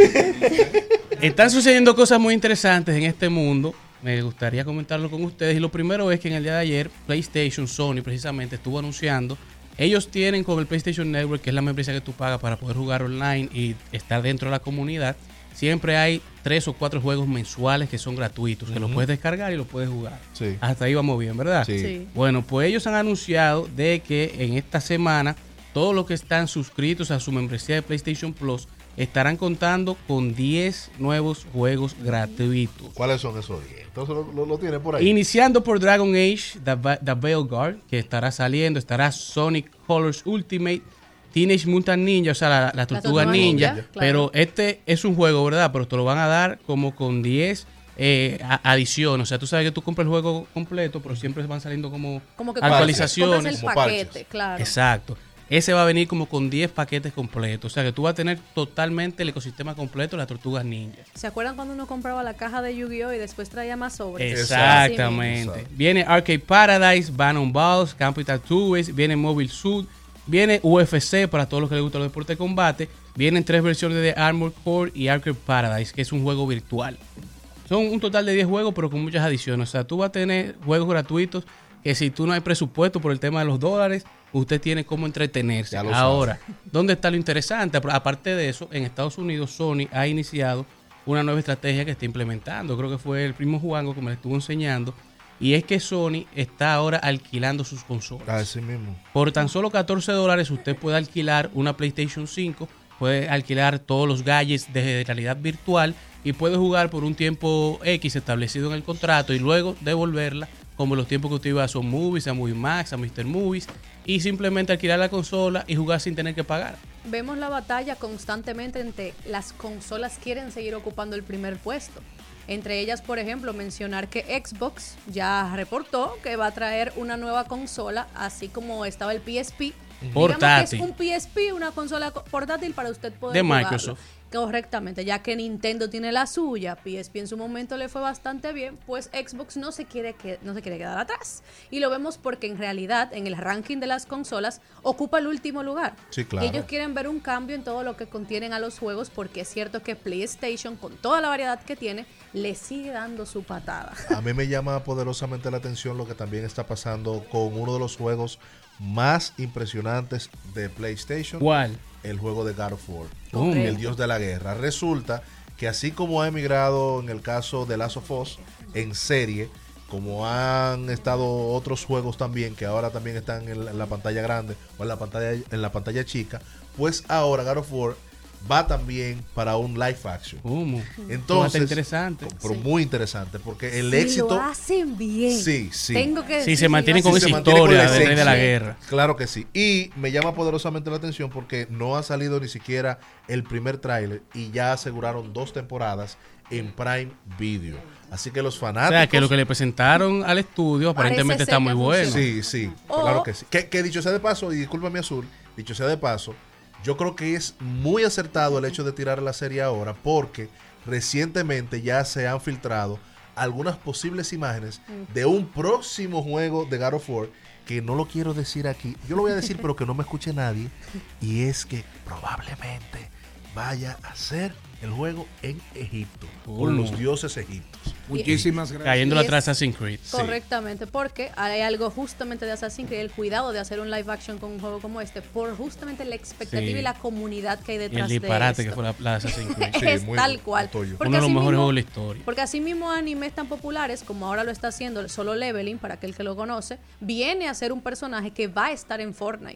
Están sucediendo cosas muy interesantes en este mundo. Me gustaría comentarlo con ustedes. Y lo primero es que en el día de ayer, PlayStation, Sony precisamente estuvo anunciando. Ellos tienen con el PlayStation Network, que es la membresía que tú pagas para poder jugar online y estar dentro de la comunidad. Siempre hay tres o cuatro juegos mensuales que son gratuitos, que Ujú. los puedes descargar y los puedes jugar. Sí. Hasta ahí vamos bien, ¿verdad? Sí. Sí. Bueno, pues ellos han anunciado de que en esta semana todos los que están suscritos a su membresía de PlayStation Plus estarán contando con diez nuevos juegos gratuitos. ¿Cuáles son esos diez? Entonces lo, lo, lo tiene por ahí. Iniciando por Dragon Age, The, Va- The Veilguard, que estará saliendo, estará Sonic Colors Ultimate, Teenage Mutant Ninja, o sea, la, la tortuga Tortuga ninja, Ninja, claro. pero este es un juego, ¿verdad? Pero te lo van a dar como con diez eh, a- adiciones, o sea, tú sabes que tú compras el juego completo, pero siempre van saliendo como, Como que actualizaciones. compras el paquete, claro. Exacto. Ese va a venir como con diez paquetes completos, o sea, que tú vas a tener totalmente el ecosistema completo de las tortugas ninja. ¿Se acuerdan cuando uno compraba la caja de Yu-Gi-Oh y después traía más sobres? Exactamente. Viene Arcade Paradise, Bannon Balls, Capital Tours, viene Mobile Suit, viene U F C para todos los que les gustan los deportes de combate, vienen tres versiones de Armored Core y Arcade Paradise, que es un juego virtual. Son un total de diez juegos, pero con muchas adiciones. O sea, tú vas a tener juegos gratuitos que si tú no hay presupuesto por el tema de los dólares, usted tiene cómo entretenerse. Ya lo Ahora, ¿dónde está lo interesante? Aparte de eso, en Estados Unidos Sony ha iniciado una nueva estrategia que está implementando. Creo que fue el primo Juango que me lo estuvo enseñando. Y es que Sony está ahora alquilando sus consolas. Así mismo. Por tan solo catorce dólares usted puede alquilar una PlayStation cinco, puede alquilar todos los gadgets de realidad virtual y puede jugar por un tiempo X establecido en el contrato y luego devolverla como los tiempos que usted iba a Son Movies, a Movie Max, a mister Movies y simplemente alquilar la consola y jugar sin tener que pagar. Vemos la batalla constantemente entre las consolas quieren seguir ocupando el primer puesto. Entre ellas, por ejemplo, mencionar que Xbox ya reportó que va a traer una nueva consola, así como estaba el P S P. Portátil. Digamos que es un P S P, una consola co- portátil para usted poder De jugarlo. Microsoft. Correctamente, ya que Nintendo tiene la suya, P S P en su momento le fue bastante bien, pues Xbox no se quiere que no se quiere quedar atrás. Y lo vemos porque en realidad en el ranking de las consolas ocupa el último lugar. Sí, claro. Y ellos quieren ver un cambio en todo lo que contienen a los juegos porque es cierto que PlayStation con toda la variedad que tiene le sigue dando su patada. A mí me llama poderosamente la atención lo que también está pasando con uno de los juegos más impresionantes de PlayStation. ¿Cuál? El juego de God of War, ¿Cómo? el dios de la guerra. Resulta que así como ha emigrado en el caso de Last of Us en serie, como han estado otros juegos también que ahora también están en la, en la pantalla grande o en la pantalla en la pantalla chica, pues ahora God of War va también para un live action. ¿Cómo? Entonces, interesante. pero Sí. muy interesante porque el Si éxito lo hacen bien. Sí, sí. Tengo que Sí, decir, se mantienen lo con hacen esa se mantiene con la historia del rey de la esencia. guerra. Claro que sí. Y me llama poderosamente la atención porque no ha salido ni siquiera el primer tráiler y ya aseguraron dos temporadas en Prime Video. Así que los O fanáticos... sea, que lo que le presentaron al estudio aparentemente ser está que muy bueno. funciona. Sí, sí, O- claro que sí. Que, que dicho sea de paso, y discúlpame Azul, dicho sea de paso, yo creo que es muy acertado el hecho de tirar la serie ahora porque recientemente ya se han filtrado algunas posibles imágenes de un próximo juego de God of War que no lo quiero decir aquí. Yo lo voy a decir pero que no me escuche nadie. Y es que probablemente vaya a ser el juego en Egipto, por ¿Cómo? los dioses egiptos. Muchísimas gracias. Cayéndolo Y es- atrás a Assassin's Creed. Correctamente, porque hay algo justamente de Assassin's Creed, el cuidado de hacer un live action con un juego como este, por justamente la expectativa Sí. y la comunidad que hay Y el detrás disparate de que esto. fue la, la de Assassin's Creed. Sí, es muy tal bueno, cual. notorio. Porque Uno de los así mejores mismo- juegos de la historia. Porque así mismo animes tan populares como ahora lo está haciendo el Solo Leveling, para aquel que lo conoce, viene a ser un personaje que va a estar en Fortnite.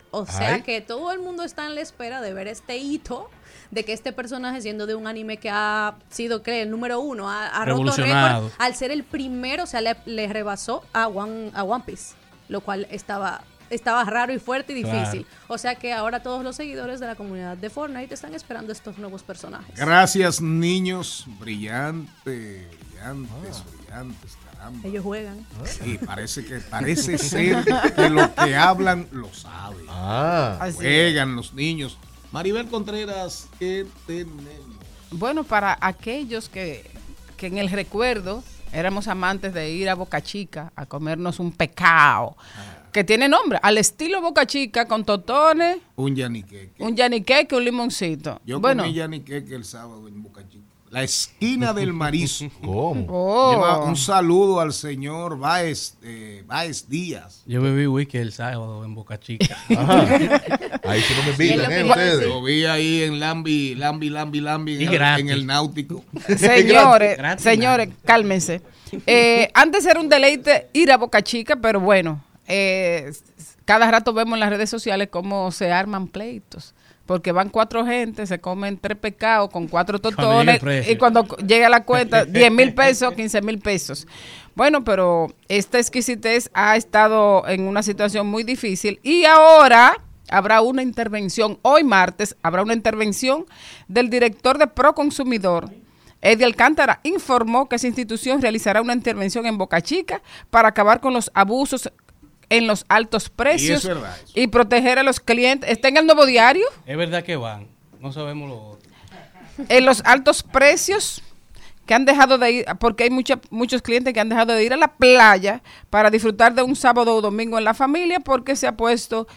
O sea Ay. que todo el mundo está en la espera de ver este hito de que este personaje, siendo de un anime que ha sido, ¿qué? El número uno, ha, ha roto Revolucionado. récord, al ser el primero, o sea, le, le rebasó a One, a One Piece, lo cual estaba, estaba raro y fuerte y difícil. Claro. O sea que ahora todos los seguidores de la comunidad de Fortnite están esperando estos nuevos personajes. Gracias, niños. Brillantes, brillantes, brillantes, caramba. Ellos juegan. Sí, parece que parece ser que lo que hablan lo saben. Ah, Así Juegan los niños. Maribel Contreras, ¿qué tenemos? Bueno, para aquellos que, que en el recuerdo éramos amantes de ir a Boca Chica a comernos un pecado, que tiene nombre, al estilo Boca Chica, con totones, Un yaniqueque. un yaniqueque, un limoncito. Yo bueno, comí yaniqueque el sábado en Boca Chica. La esquina del marisco. ¿cómo? Oh. Lleva un saludo al señor Báez, eh, Báez Díaz. Yo bebí whisky el sábado en Boca Chica. Ajá. Ahí sí no me invitan, ¿eh? Ustedes. Lo vi ahí en Lambi, Lambi, Lambi, Lambi, Y en, gratis. en el náutico. señores, Gratis, señores, cálmense. Eh, antes era un deleite ir a Boca Chica, pero bueno, eh, cada rato vemos en las redes sociales cómo se arman pleitos. Porque van cuatro gente, se comen tres pecados con cuatro Cuando totones llegue el precio. y cuando llega la cuenta, diez mil pesos, quince mil pesos. Bueno, pero esta exquisitez ha estado en una situación muy difícil y ahora habrá una intervención, hoy martes, habrá una intervención del director de Proconsumidor. Eddie Alcántara informó que esa institución realizará una intervención en Boca Chica para acabar con los abusos en los altos precios Y es verdad eso. y proteger a los clientes. ¿Está en el Nuevo Diario? Es verdad que van. No sabemos lo otro. En los altos precios que han dejado de ir, porque hay mucha, muchos clientes que han dejado de ir a la playa para disfrutar de un sábado o domingo en la familia porque se ha puesto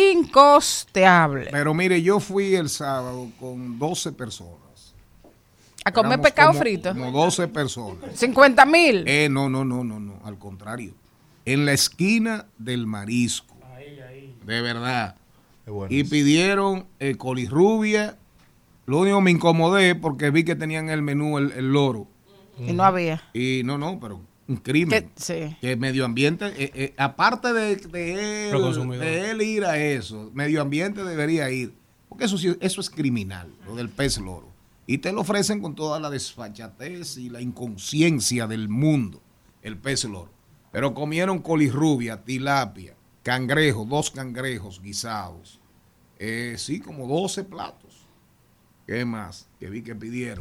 incosteable. Pero mire, yo fui el sábado con doce personas. A comer Éramos pescado como- frito. Como doce personas. cincuenta mil. Eh, no, no, no, no, no, al contrario. En la esquina del marisco. De verdad. Qué bueno. Y pidieron eh, colirrubia. Lo único que me incomodé porque vi que tenían en el menú el, el loro. Y no había. Y no, no, pero un crimen. Que- sí. Que medio ambiente, eh, eh, aparte de, de, él, Proconsumidor. de él ir a eso, medio ambiente debería ir. Porque eso, sí- eso es criminal, lo del pez loro. Y te lo ofrecen con toda la desfachatez y la inconsciencia del mundo, el pez loro. Pero comieron colirrubia, tilapia, cangrejo, dos cangrejos guisados. Eh, sí, como doce platos. ¿Qué más? Que vi que pidieron.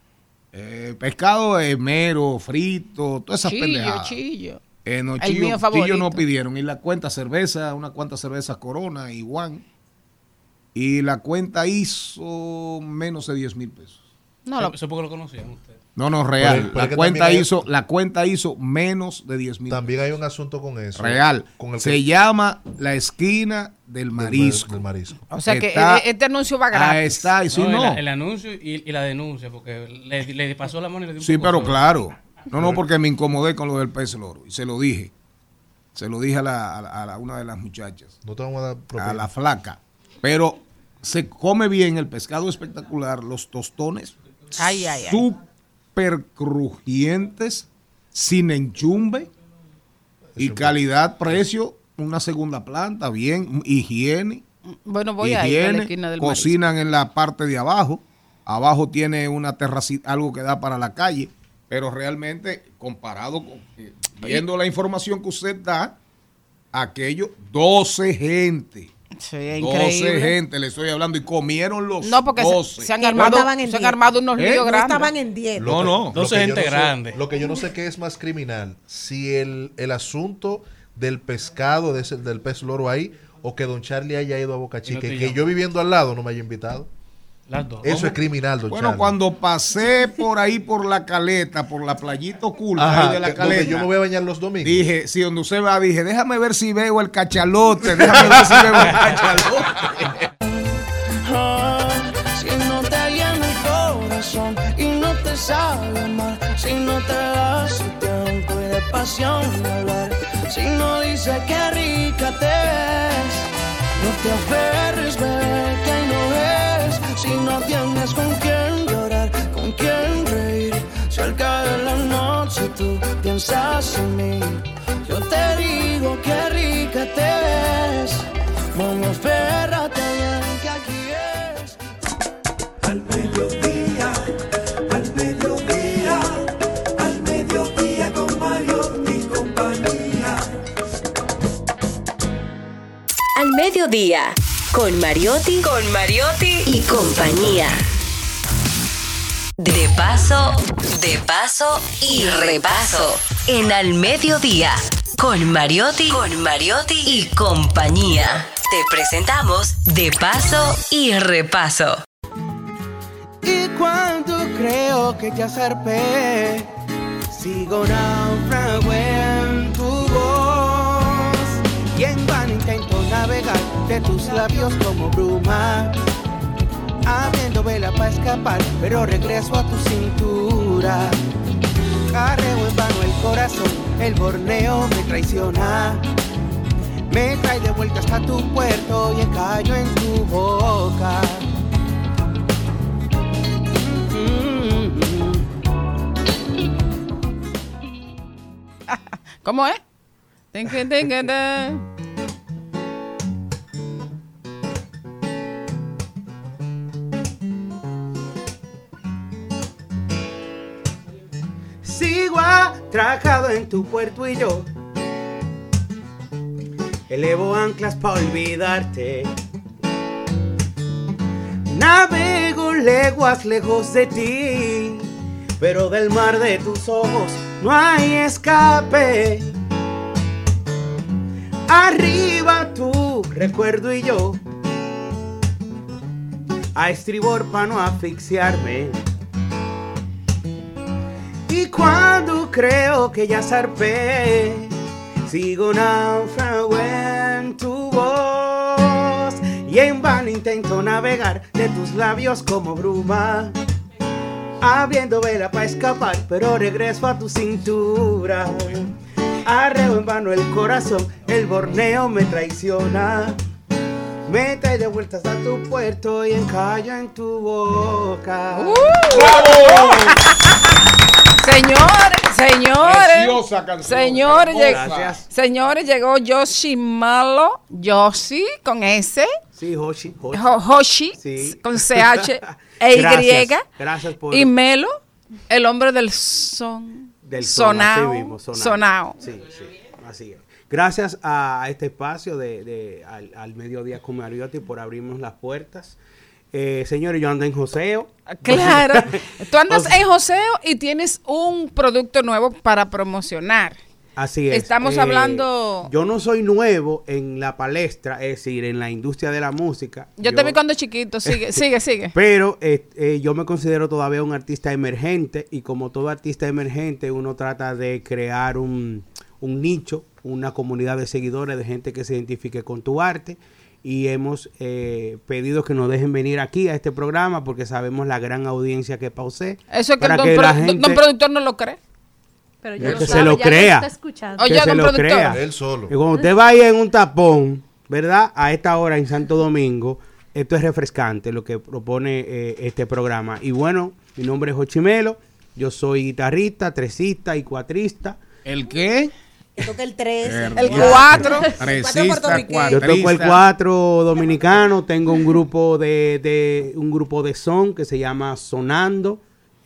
Eh, pescado eh, mero, frito, todas esas Chillo, pendejadas. chillo. Eh, no, El chillo, mío favorito. chillo no pidieron. Y la cuenta cerveza, una cuanta cervezas Corona y Juan. Y la cuenta hizo menos de diez mil pesos. No, lo- Eso porque lo conocían ustedes. No, no, real. Pero- pero la, es que cuenta también hay- hizo, la cuenta hizo menos de diez mil También hay un asunto con eso. Real. Con el Se que- llama la esquina del marisco. Del marisco. o sea que Está- e- este anuncio va Ahí gratis. está, y sí, No, no. El, el anuncio y, y la denuncia, porque le, le pasó la mano y le dio un Sí, poco pero solo. claro. No, no, porque me incomodé con lo del pez loro. Y se lo dije. Se lo dije a, la, a, la- a la- una de las muchachas. No te vamos a dar propina. A la flaca. Pero se come bien el pescado espectacular, los tostones Ay, ay, ay. súper crujientes, sin enchumbe y calidad, precio, una segunda planta, bien, higiene. Bueno, voy a ir a la esquina del marisco. Cocinan en la parte de abajo. Abajo tiene una terracita, algo que da para la calle. Pero realmente, comparado con, eh, viendo la información que usted da, aquello, doce gente. Sí, es doce increíble. gente, le estoy hablando, y comieron los No, porque se, doce. se han Y no armado, estaban en se han diez. armado unos ¿Eh? líos No No grandes. estaban en diez. No, no. Doce Lo que yo gente no sé- grande. Lo que yo no sé qué es más criminal, si el, el asunto del pescado, de ese- del pez loro ahí, o que don Charlie haya ido a Boca Chica, te y que llamo. yo viviendo al lado no me haya invitado. Las dos. Eso ¿Cómo? es criminal, don Bueno, Charlie. cuando pasé por ahí por la caleta, por la playita oculta Ajá, ahí de la que- donde caleta, yo me voy a bañar los domingos. dije, sí, donde usted va, dije, déjame ver si veo el cachalote, déjame ver si veo el cachalote. Ah, si no te llena el corazón y no te sabe amar, si no te da su tiempo y de pasión de hablar, si no dice que rica te ves, no te aferres, bebé, que ahí no ves, si no tienes con quién llorar, con quién reír, si al caer la noche tú piensas en mí, yo te digo que rica te ves, vamos a ver. al mediodía, al mediodía, al mediodía con Mariotti y compañía. Al mediodía, con Mariotti, con Mariotti y compañía. De paso, de paso y repaso. En Al Mediodía, con Mariotti, con Mariotti y compañía. Te presentamos De Paso y Repaso. Y cuando creo que ya zarpé, sigo náufrago en tu voz. Y en vano intento navegar de tus labios como bruma, abriendo vela para escapar, pero regreso a tu cintura. Carreo en vano el corazón, el borneo me traiciona. Me trae de vuelta hasta tu puerto y callo en tu boca. ¿Cómo es? Tenga, tenga, tenga. Sigo atracado en tu puerto y yo elevo anclas para olvidarte. Navego leguas lejos de ti, pero del mar de tus ojos no hay escape. Arriba tu recuerdo y yo a estribor para no asfixiarme. Y cuando creo que ya zarpé, sigo náufrago en tu voz. Y en vano intento navegar de tus labios como bruma, abriendo vela para escapar, pero regreso a tu cintura. Arreo en vano el corazón, el borneo me traiciona. Me trae de vuelta hasta tu puerto y encallo en tu boca. ¡Uh! ¡Bravo! Señores, señores, Preciosa canción, señores, hermosa. lleg- señores, llegó Yoshimalo, Yoshi con S, Sí, Hoshi. Hoshi. Ho- Hoshi Sí. con C H e Y, Gracias, gracias por- y Melo, el hombre del son, Del son, sonao, así mismo, sonao. sonao. Sí, sí, así es. Gracias a este espacio de, de al, al mediodía con Mariotti por abrirnos las puertas. Eh, señores, yo ando en joseo. Claro, tú andas O sea, en joseo y tienes un producto nuevo para promocionar. Así es. Estamos Eh, hablando... Yo no soy nuevo en la palestra, es decir, en la industria de la música. Yo te vi cuando chiquito, sigue, sigue, sigue. Pero eh, eh, yo me considero todavía un artista emergente y como todo artista emergente uno trata de crear un, un nicho, una comunidad de seguidores, de gente que se identifique con tu arte y hemos eh, pedido que nos dejen venir aquí a este programa porque sabemos la gran audiencia que pausé. Eso es que para el don, que pro- la don- gente- don productor no lo cree. Pero Que ya lo se sabe, lo ya crea. está escuchando. Oye, que se don lo productor. crea. Él solo. Que cuando usted vaya en un tapón, ¿verdad? A esta hora en Santo Domingo, esto es refrescante lo que propone eh, este programa. Y bueno, mi nombre es Jochimelo, yo soy guitarrista, tresista y cuatrista. ¿El qué? Toca el tres, El cuatro. Tresista, Yo toco el cuatro dominicano, tengo un grupo de, de un grupo de son que se llama Sonando.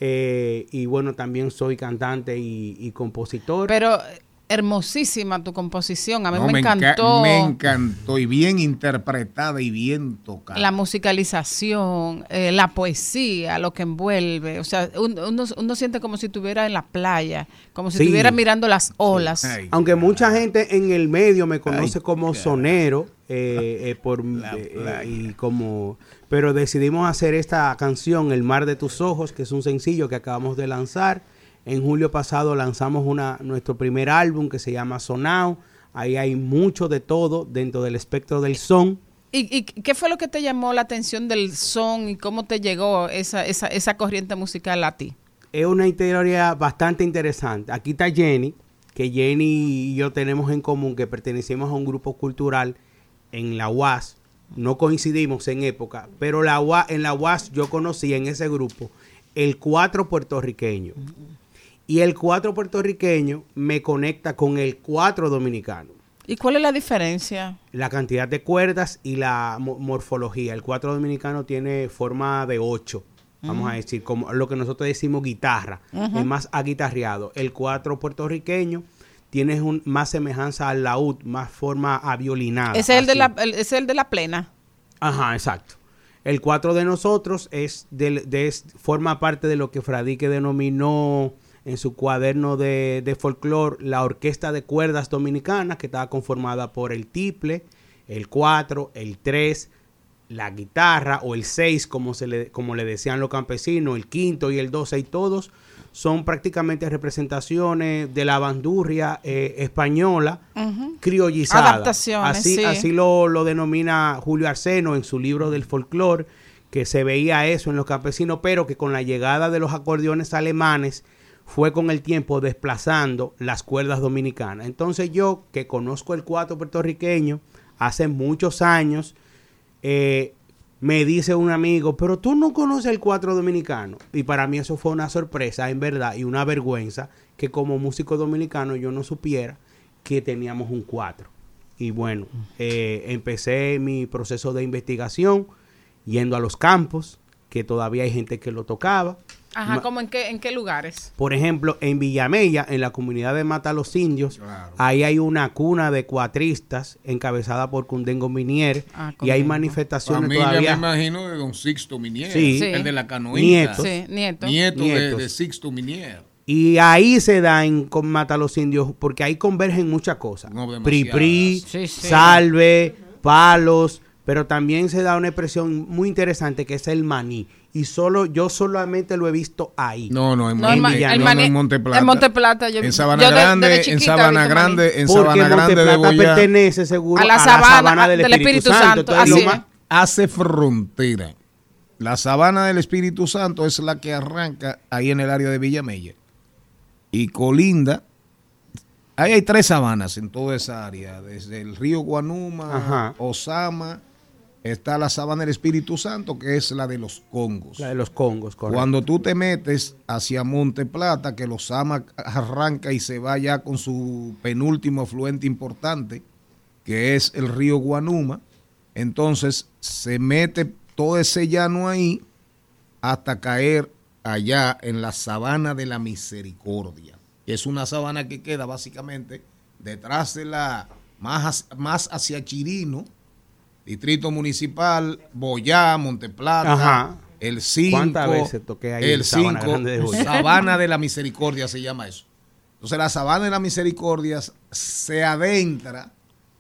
Eh, y bueno, también soy cantante y, y compositor. Pero hermosísima tu composición, a mí No, me enca- encantó. me encantó y bien interpretada y bien tocada. La musicalización, eh, la poesía, lo que envuelve. O sea, un- uno, uno siente como si estuviera en la playa, como si Sí. estuviera mirando las olas. Aunque mucha gente en el medio me conoce como sonero, eh, eh, por, eh, eh, y como, pero decidimos hacer esta canción, El mar de tus ojos, que es un sencillo que acabamos de lanzar. En julio pasado lanzamos una, nuestro primer álbum que se llama Sonao. Ahí hay mucho de todo dentro del espectro del son. ¿Y, y qué fue lo que te llamó la atención del son y cómo te llegó esa, esa, esa corriente musical a ti? Es una historia bastante interesante. Aquí está Jenny, que Jenny y yo tenemos en común que pertenecemos a un grupo cultural en la U A S. No coincidimos en época, pero la U A- en la U A S yo conocí en ese grupo el cuatro puertorriqueño. Y el cuatro puertorriqueño me conecta con el cuatro dominicano. ¿Y cuál es la diferencia? La cantidad de cuerdas y la mo- morfología. El cuatro dominicano tiene forma de ocho. vamos Ujú. a decir, como lo que nosotros decimos guitarra, Ujú. es más aguitarreado. El cuatro puertorriqueño tiene un, más semejanza al laúd, más forma aviolinada. Ese es el de así. la, el- ese es el de la plena. Ajá, exacto. El cuatro de nosotros es del- de, es- forma parte de lo que Fradique denominó en su cuaderno de, de folclore la orquesta de cuerdas dominicana, que estaba conformada por el tiple, el cuatro, el tres, la guitarra o el seis, como, se le, como le decían los campesinos, el quinto y el doce, y todos son prácticamente representaciones de la bandurria eh, española, Ujú. criollizada. Adaptaciones, Así, sí. así lo, lo denomina Julio Arseno en su libro del folclore, que se veía eso en los campesinos, pero que con la llegada de los acordeones alemanes fue con el tiempo desplazando las cuerdas dominicanas. Entonces yo, que conozco el cuatro puertorriqueño hace muchos años, eh, me dice un amigo, pero tú no conoces el cuatro dominicano. Y para mí eso fue una sorpresa, en verdad, y una vergüenza que como músico dominicano yo no supiera que teníamos un cuatro. Y bueno, eh, empecé mi proceso de investigación yendo a los campos, que todavía hay gente que lo tocaba. Ajá, Ma- ¿cómo en qué, en qué lugares? Por ejemplo, en Villamella, en la comunidad de Mata los Indios, ahí hay una cuna de cuatristas encabezada por Cundengo Minier, Ah, y hay Cundengo. manifestaciones Familia, todavía. me imagino, de don Sixto Minier, Sí. Sí. el de la canoita. Nietos. Sí, nieto. Nieto de, Nietos. de Sixto Minier. Y ahí se da en con Mata los Indios, porque ahí convergen muchas cosas. demasiadas. Pri Pri, Sí, sí. salve, palos, pero también se da una expresión muy interesante que es el maní. Y solo yo solamente lo he visto ahí. No, no, en, No, Monte- el ma- no, el no, maní- en Monte Plata. en Monte Plata, yo- en Sabana yo de- Grande, desde en chiquita he Sabana visto Grande, maní. en Porque Sabana Monte Grande de Plata Boyá. pertenece seguro A la sabana del Espíritu Santo, Entonces, así lo es. más- Hace frontera. La sabana del Espíritu Santo es la que arranca ahí en el área de Villamella. Y colinda. Ahí hay tres sabanas en toda esa área. Desde el río Guanuma, Ajá. Osama. Está la sabana del Espíritu Santo, que es la de los Congos. La de los Congos, correcto. Cuando tú te metes hacia Monte Plata, que los Osama arranca y se va ya con su penúltimo afluente importante, que es el río Guanuma, entonces se mete todo ese llano ahí hasta caer allá en la sabana de la Misericordia. Es una sabana que queda básicamente detrás de la, más, más hacia Chirino, Distrito Municipal, Boyá, Monteplata, Ajá. el cinco. ¿Cuántas veces toqué ahí El en Sabana cinco, Grande de Boyá? Sabana de la Misericordia se llama eso. Entonces la Sabana de la Misericordia se adentra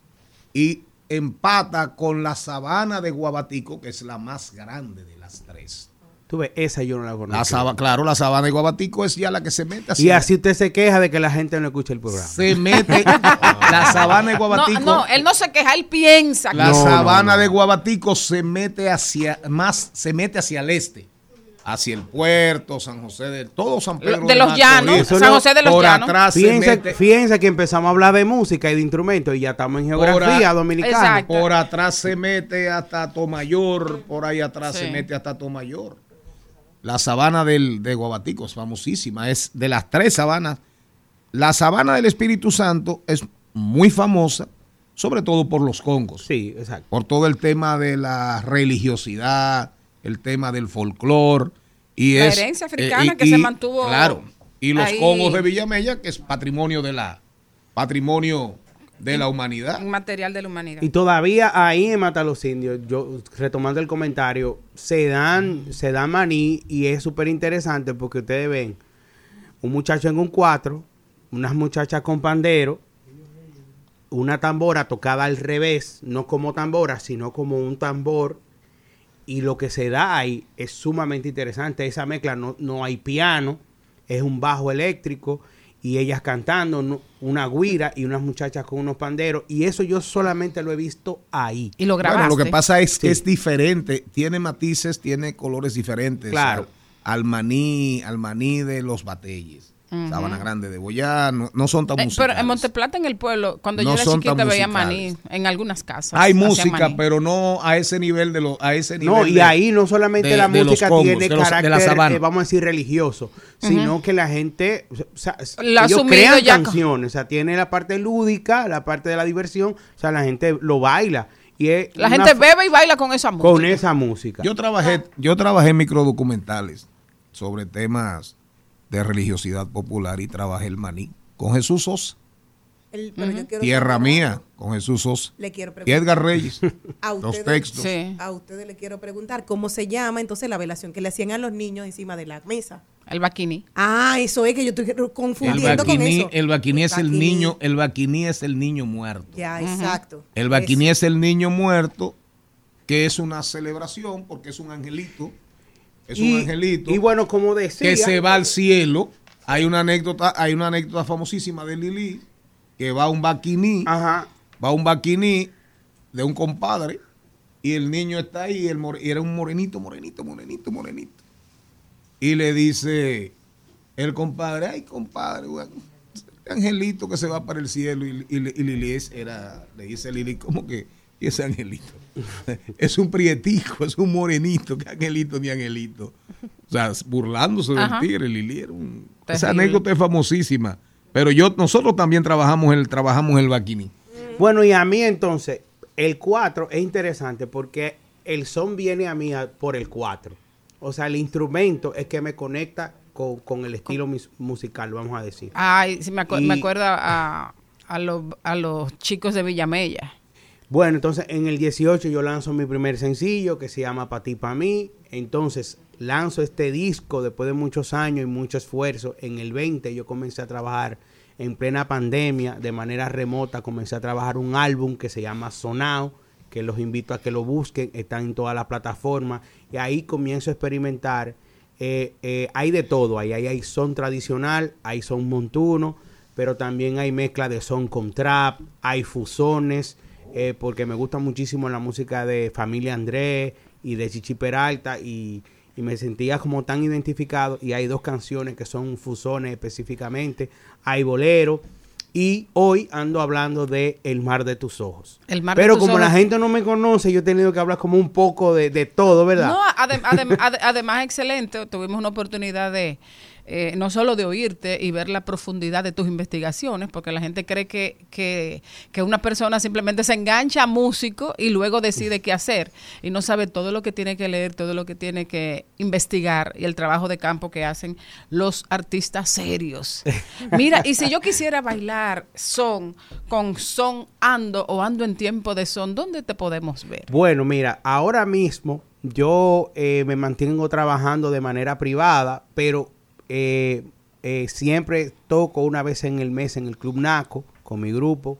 y empata con la Sabana de Guabatico, que es la más grande de las tres. Tú ves, esa yo no la conozco. La saba- claro, la Sabana de Guabatico es ya la que se mete hacia Y así usted se queja de que la gente no escucha el programa. se mete la Sabana de Guabatico. No, no, él no se queja, él piensa. La que- sabana de Guabatico se mete hacia más, se mete hacia el este, hacia el puerto, San José de todo San Pedro de los Macorís. Llanos, Eso San no- José de los por Llanos. atrás se Fíjense, mete- fíjense que empezamos a hablar de música y de instrumentos y ya estamos en geografía por a- dominicana. Por atrás se mete hasta Tomayor, por ahí atrás Sí. se mete hasta Tomayor. La sabana del, de Guabatico es famosísima, es de las tres sabanas. La sabana del Espíritu Santo es muy famosa, sobre todo por los congos. Sí, exacto. Por todo el tema de la religiosidad, el tema del folclore. Y La es, herencia eh, africana y- que y- se mantuvo Claro. Y los ahí. congos de Villamella, que es patrimonio de la patrimonio de la humanidad. Un material de la humanidad. Y todavía ahí en Mata los Indios, yo retomando el comentario, se dan, se dan maní y es súper interesante porque ustedes ven un muchacho en un cuatro, unas muchachas con pandero, una tambora tocada al revés, no como tambora, sino como un tambor. Y lo que se da ahí es sumamente interesante. Esa mezcla no, no hay piano, es un bajo eléctrico y ellas cantando, no- una guira y unas muchachas con unos panderos. Y eso yo solamente lo he visto ahí. Y lo Bueno, lo que pasa es que Sí. es diferente, tiene matices, tiene colores diferentes. Claro. Al, al maní, al maní de los Batelles. Ujú. Sabana Grande de Boyá, no, no son tan Eh, musicales. pero en Monteplata, en el pueblo, cuando No yo era son tan chiquita veía musicales. maní en algunas casas. Hay hacían música, maní. pero no a ese nivel de los, a ese nivel. No, y de- ahí no solamente de- la de los música congos, tiene de los- de carácter, la sabana. eh, vamos a decir, religioso, sino Ujú. que la gente, o sea, Lo ha ellos asumido crean ya co- canciones, o sea, tiene la parte lúdica, la parte de la diversión, o sea, la gente lo baila. Y es La una gente fo- bebe y baila con esa música. con esa música. Yo trabajé, yo trabajé en microdocumentales sobre temas de religiosidad popular y trabajé el maní con Jesús Sosa. El- pero yo quiero Tierra saber Mía algo. con Jesús Sosa. Le quiero Y preguntar. Edgar Reyes. A Los ustedes, textos. a ustedes le quiero preguntar cómo se llama entonces la velación que le hacían a los niños encima de la mesa. El baquini. Ah, eso es que yo estoy El confundiendo con baquiní, eso. el baquiní es el Baquiní. niño, el baquiní es el niño muerto. Ya, exacto. El baquiní es el niño muerto, que es una celebración porque es un angelito. Es Y- un angelito. y bueno, como decía- que se va al cielo. Hay una anécdota, hay una anécdota famosísima de Lili, que va a un baquiní, va a un baquiní de un compadre, y el niño está ahí, el more- y era un morenito, morenito, morenito, morenito. Y le dice el compadre, ay compadre, bueno, angelito que se va para el cielo. Y, y, y Lili es- era, le dice a Lili, ¿cómo que y ese angelito? Es un prietico, es un morenito, que angelito ni angelito. O sea, burlándose Ajá. del tigre, Lili era un... Esa Terrible. anécdota es famosísima. Pero yo, nosotros también trabajamos el, trabajamos el baquiní. Bueno, y a mí entonces, el cuatro es interesante porque el son viene a mí a- por el cuatro. O sea, el instrumento es que me conecta con, con el estilo mis- musical, vamos a decir. Ay, sí, me, acu- Y- me acuerdo a, a, los, a los chicos de Villamella. Bueno, entonces en el dieciocho yo lanzo mi primer sencillo que se llama Pa' ti, pa' mí. Entonces lanzo este disco después de muchos años y mucho esfuerzo. En el veinte yo comencé a trabajar en plena pandemia de manera remota. Comencé a trabajar un álbum que se llama Sonao, que los invito a que lo busquen. Está en todas las plataformas. Y ahí comienzo a experimentar. Eh, eh, hay de todo. Ahí, ahí hay son tradicional, hay son montuno, pero también hay mezcla de son con trap, hay fusones. Eh, porque me gusta muchísimo la música de Familia Andrés y de Chichi Peralta y, y me sentía como tan identificado. Y hay dos canciones que son fusones específicamente, hay bolero y hoy ando hablando de El mar de tus ojos. El mar de Pero tus como la ojos. gente no me conoce, yo he tenido que hablar como un poco de, de todo, ¿verdad? No, adem- adem- ade- además, excelente. Tuvimos una oportunidad de eh, no solo de oírte y ver la profundidad de tus investigaciones, porque la gente cree que, que, que una persona simplemente se engancha a músico y luego decide qué hacer y no sabe todo lo que tiene que leer, todo lo que tiene que investigar y el trabajo de campo que hacen los artistas serios. Mira, y si yo quisiera bailar son con son ando o ando en tiempo de son, ¿dónde te podemos ver? Bueno, mira, ahora mismo yo eh, me mantengo trabajando de manera privada, pero eh, eh, siempre toco una vez en el mes en el Club Naco con mi grupo.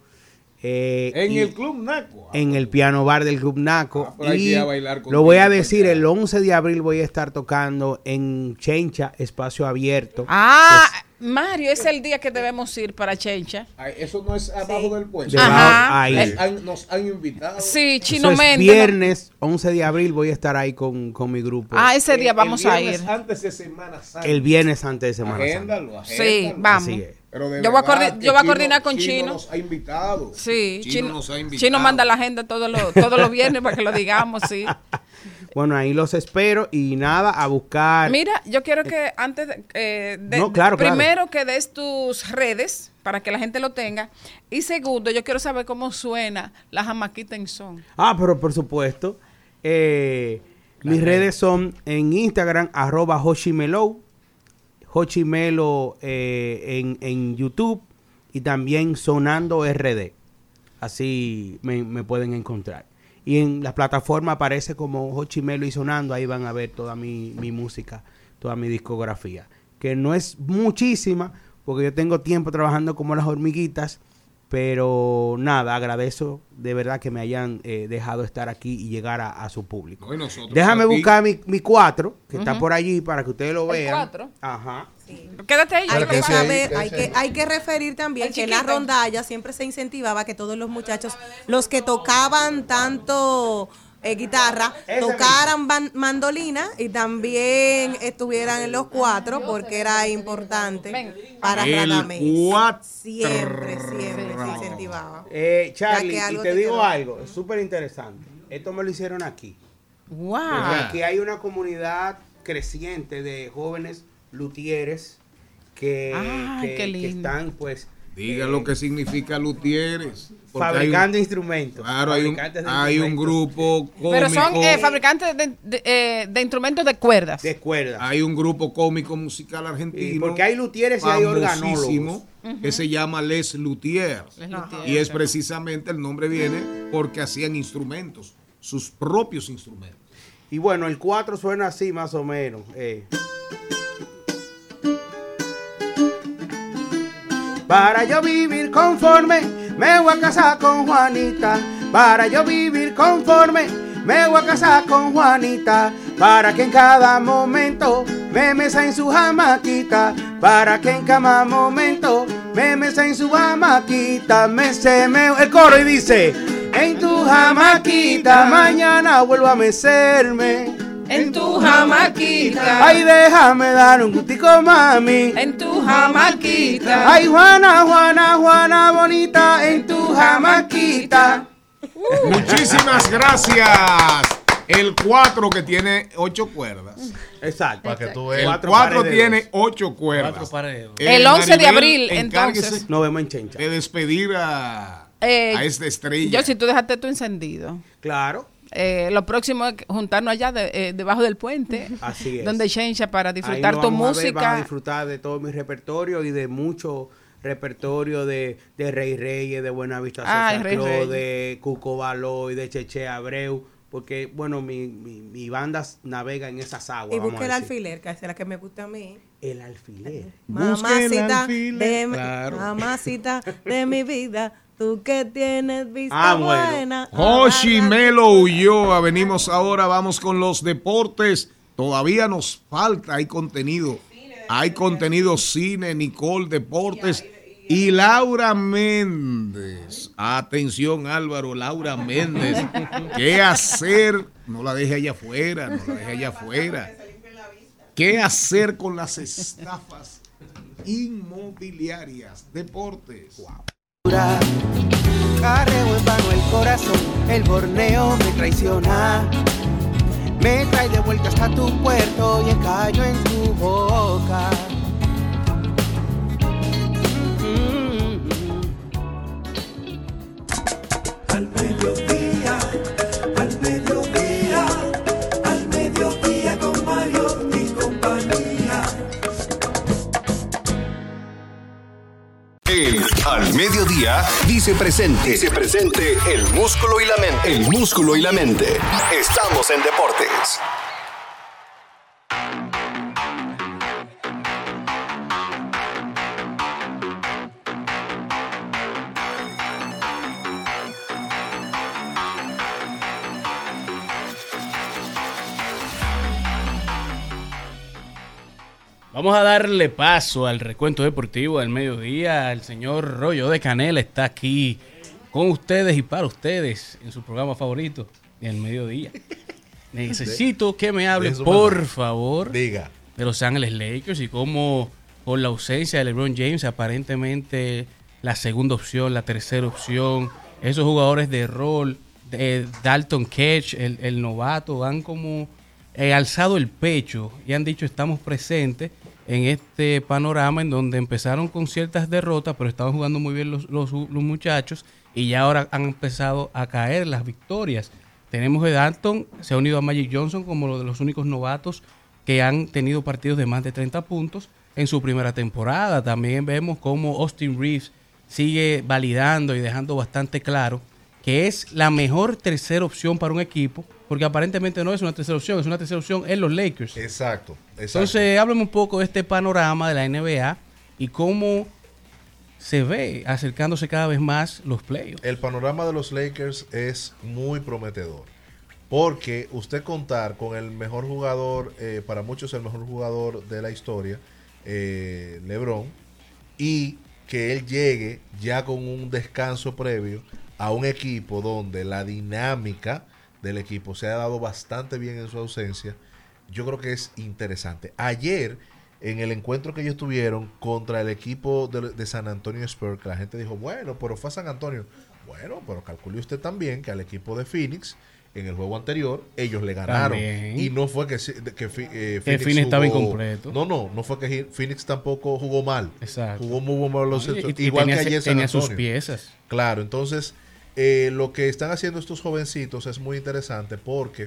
eh, En y- el Club Naco. En el piano bar del Club Naco. pero hay que y ir a bailar contigo, lo voy a pues, decir, el once de abril voy a estar tocando en Chencha, espacio abierto. Ah, Mario, es el día que debemos ir para Chencha. Ay, eso no es abajo del puente. Debajo, Ajá. ahí. Nos han- Nos han invitado. Sí, Eso Chino es Méndez. viernes, once de abril voy a estar ahí con, con mi grupo. Ah, ese día El- vamos el a viernes ir. Antes de Semana Santa. El viernes antes de Semana Santa. Agéndalo, Sí, agéndalo. vamos. Así es. Pero de Yo voy a verdad coordi- que yo voy a Chino- coordinar con Chino. nos ha invitado. Sí, Chino, Chino, nos ha invitado. Chino manda la agenda todos los, todos los viernes para que lo digamos, sí. Bueno, ahí los espero y nada, a buscar. Mira, yo quiero que antes de, eh, de- No, claro, claro. primero que des tus redes para que la gente lo tenga y segundo, yo quiero saber cómo suena la jamaquita en son. Ah, pero por supuesto. eh, mis redes son en Instagram, arroba Hochimelo, Hochimelo eh, en, en YouTube y también Sonando R D. Así me, me pueden encontrar. Y en la plataforma aparece como Hochimelo y Sonando, ahí van a ver toda mi, mi música, toda mi discografía. Que no es muchísima, porque yo tengo tiempo trabajando como las hormiguitas, pero nada, agradezco de verdad que me hayan eh, dejado estar aquí y llegar a, a su público. No, y nosotros Déjame a ti. buscar mi, mi cuatro, que está Ujú. por allí para que ustedes lo ¿El vean. cuatro? Ajá. Quédate ahí. Hay yo que lo paso. saber, hay que, hay que referir también El que en la chiquito. rondalla siempre se incentivaba que todos los muchachos, los que tocaban tanto eh, guitarra, tocaran ban- mandolina y también estuvieran en los cuatro porque era importante para El Radamés. cuatro. Siempre, siempre se incentivaba. Eh, Charlie, Ya que y algo te te digo quedó. algo, es súper interesante. Esto me lo hicieron aquí. Wow. Porque aquí hay una comunidad creciente de jóvenes luthieres que, Ay, que- qué que lindo. están pues Diga lo que significa luthieres. porque hay un- Fabricando instrumentos. Claro, hay un, Fabricantes de hay un instrumentos. grupo cómico. Pero son eh, fabricantes de, de, eh, de instrumentos de cuerdas. De cuerdas. Hay un grupo cómico musical argentino. Y porque hay luthieres y hay organólogos. famosísimo, Ujú. que se llama Les Luthiers. Les Luthiers, Y es claro. precisamente el nombre viene porque hacían instrumentos, sus propios instrumentos. Y bueno, el cuatro suena así más o menos. eh. Para yo vivir conforme, me voy a casar con Juanita. Para yo vivir conforme, me voy a casar con Juanita. Para que en cada momento me mesa en su jamaquita. Para que en cada momento me mesa en su jamaquita. Me se me el coro y dice: en tu jamaquita, mañana vuelvo a mecerme. En tu jamaquita. Ay, déjame dar un gustico, mami. En tu jamaquita. Ay, Juana, Juana, Juana bonita, en tu jamaquita. Muchísimas gracias. El cuatro que tiene ocho cuerdas. Exacto. Para que tú El veas. Cuatro cuatro pares de tiene dos. ocho cuerdas. Cuatro pares de dos. Eh, El once de Maribel, abril, encárguese entonces. Nos vemos en Chencha. de despedir a, Eh, a esta estrella. Yo, si tú dejaste tu encendido. Claro. Eh, lo próximo es juntarnos allá de- eh, debajo del puente. Así es. Donde Chencha para Ahí disfrutar lo tu vamos a ver, van a música. disfrutar de todo mi repertorio y de mucho repertorio de, de Rey Reyes, de Buenavista Ay, Social Rey Club, Reyes. de Cuco Baloy, de Cheche Abreu, porque bueno, mi, mi, mi banda navega en esas aguas. Y vamos busque a el decir. alfiler, que esa es la que me gusta a mí. El alfiler. Busque el Mamacita alfiler. de, mi- Claro. mamacita de mi vida, tú que tienes vista Ah, bueno. buena. Joshi agarra- Melo Ulloa. Venimos ahora, vamos con los deportes. Todavía nos falta, hay contenido. Hay contenido cine, Nicole, deportes. Y Laura Méndez. Atención, Álvaro, Laura Méndez. ¿Qué hacer? No la deje allá afuera, no la deje allá afuera. ¿Qué hacer con las estafas inmobiliarias? Deportes. Carreo en vano el corazón, el borneo me traiciona. Me trae de vuelta hasta tu puerto y encallo en tu boca. Al mediodía, al mediodía, al mediodía con Mario y compañía. El Al Mediodía dice presente. Dice presente el músculo y la mente. El músculo y la mente. Estamos en deportes. Vamos a darle paso al recuento deportivo del mediodía. El señor Rollo de Canela está aquí con ustedes y para ustedes en su programa favorito, el mediodía. Necesito que me hable, eso por me- favor, Diga. de Los Ángeles Lakers y cómo con la ausencia de LeBron James, aparentemente la segunda opción, la tercera opción, esos jugadores de rol, de Dalton Ketch, el, el novato, han como eh, alzado el pecho y han dicho estamos presentes en este panorama en donde empezaron con ciertas derrotas, pero estaban jugando muy bien los, los, los muchachos y ya ahora han empezado a caer las victorias. Tenemos que Dalton se ha unido a Magic Johnson como uno de los únicos novatos que han tenido partidos de más de treinta puntos en su primera temporada. También vemos cómo Austin Reeves sigue validando y dejando bastante claro que es la mejor tercera opción para un equipo, porque aparentemente no es una tercera opción, es una tercera opción en los Lakers. Exacto, exacto. Entonces, háblame un poco de este panorama de la N B A y cómo se ve acercándose cada vez más los playoffs. El panorama de los Lakers es muy prometedor. Porque usted contar con el mejor jugador, eh, para muchos el mejor jugador de la historia, eh, LeBron, y que él llegue ya con un descanso previo a un equipo donde la dinámica del equipo se ha dado bastante bien en su ausencia, yo creo que es interesante. Ayer, en el encuentro que ellos tuvieron contra el equipo de, de San Antonio Spurs, que la gente dijo, bueno, pero fue a San Antonio. Bueno, pero calcule usted también que al equipo de Phoenix en el juego anterior, ellos le ganaron. También. Y no fue que, que, eh, que Phoenix, Phoenix estaba incompleto. No, no, no fue que Phoenix tampoco jugó mal. Exacto. Jugó muy buen los y, y igual tenía, que ayer San tenía Antonio. sus piezas. Claro, entonces eh, lo que están haciendo estos jovencitos es muy interesante porque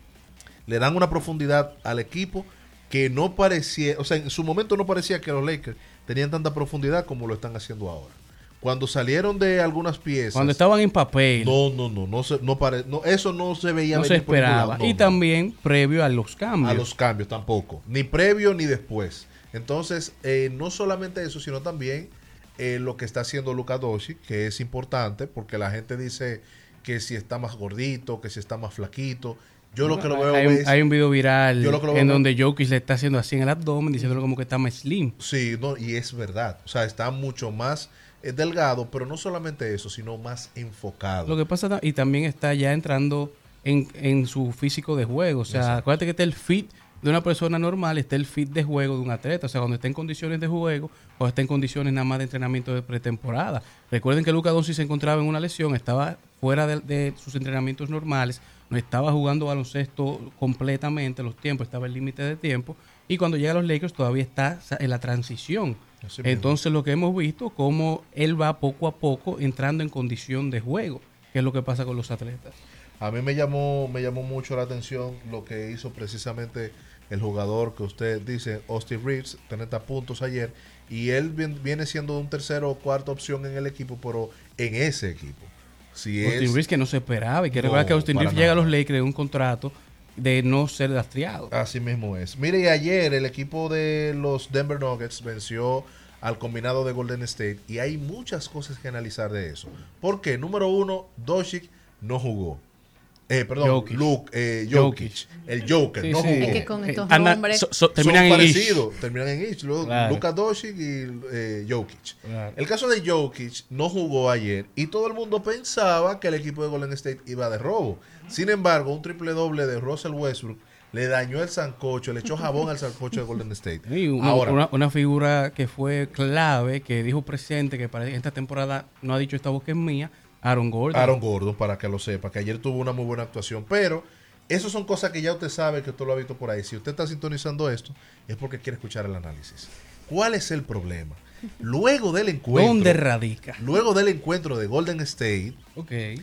le dan una profundidad al equipo que no parecía, o sea, en su momento no parecía que los Lakers tenían tanta profundidad como lo están haciendo ahora. Cuando salieron de algunas piezas. Cuando estaban en papel. No, no, no. no, se, no, pare, no eso no se veía. No se esperaba. No, y no. también previo a los cambios. A los cambios tampoco. Ni previo ni después. Entonces, eh, no solamente eso, sino también eh, lo que está haciendo Luka Doncic, que es importante, porque la gente dice que si está más gordito, que si está más flaquito. Yo lo que lo veo hay, es... Hay un video viral yo lo que lo en veo, donde Jokic le está haciendo así en el abdomen, diciéndole como que está más slim. Sí, no, y es verdad. O sea, está mucho más... es delgado, pero no solamente eso, sino más enfocado. Lo que pasa, y también está ya entrando en, en su físico de juego. O sea, exacto. Acuérdate que está el fit de una persona normal, está el fit de juego de un atleta. O sea, cuando está en condiciones de juego o está en condiciones nada más de entrenamiento de pretemporada. Recuerden que Luka Doncic se encontraba en una lesión, estaba fuera de, de sus entrenamientos normales, no estaba jugando baloncesto completamente los tiempos, estaba el límite de tiempo. Y cuando llega a los Lakers todavía está en la transición. Entonces lo que hemos visto, cómo él va poco a poco entrando en condición de juego, que es lo que pasa con los atletas. A mí me llamó me llamó mucho la atención lo que hizo precisamente el jugador que usted dice, Austin Reeves, treinta puntos ayer, y él viene siendo un tercero o cuarta opción en el equipo, pero en ese equipo. Si Austin es, Reeves que no se esperaba, y que no, recuerda que Austin Reeves llega a los Lakers en un contrato de no ser rastreado. Así mismo es. Mire, y ayer el equipo de los Denver Nuggets venció al combinado de Golden State y hay muchas cosas que analizar de eso. Porque, número uno, Doncic no jugó. Eh, perdón, Jokic. Luke, eh, Jokic, Jokic. El Joker, sí, no sí. jugó. Es que con estos eh, nombres so, so, terminan son en parecidos, ish. terminan en Ish. Luego, claro. Luka Doncic y eh, Jokic. Claro. El caso de Jokic no jugó ayer y todo el mundo pensaba que el equipo de Golden State iba de robo. Sin embargo, un triple doble de Russell Westbrook le dañó el sancocho, le echó jabón al sancocho de Golden State. Sí, una, Ahora, una, una figura que fue clave, que dijo presente, que para esta temporada no ha dicho esta voz que es mía, Aaron Gordon. Aaron Gordon, para que lo sepa, que ayer tuvo una muy buena actuación, pero esas son cosas que ya usted sabe, que usted lo ha visto por ahí. Si usted está sintonizando esto, es porque quiere escuchar el análisis. ¿Cuál es el problema? Luego del encuentro... ¿Dónde radica? Luego del encuentro de Golden State, okay.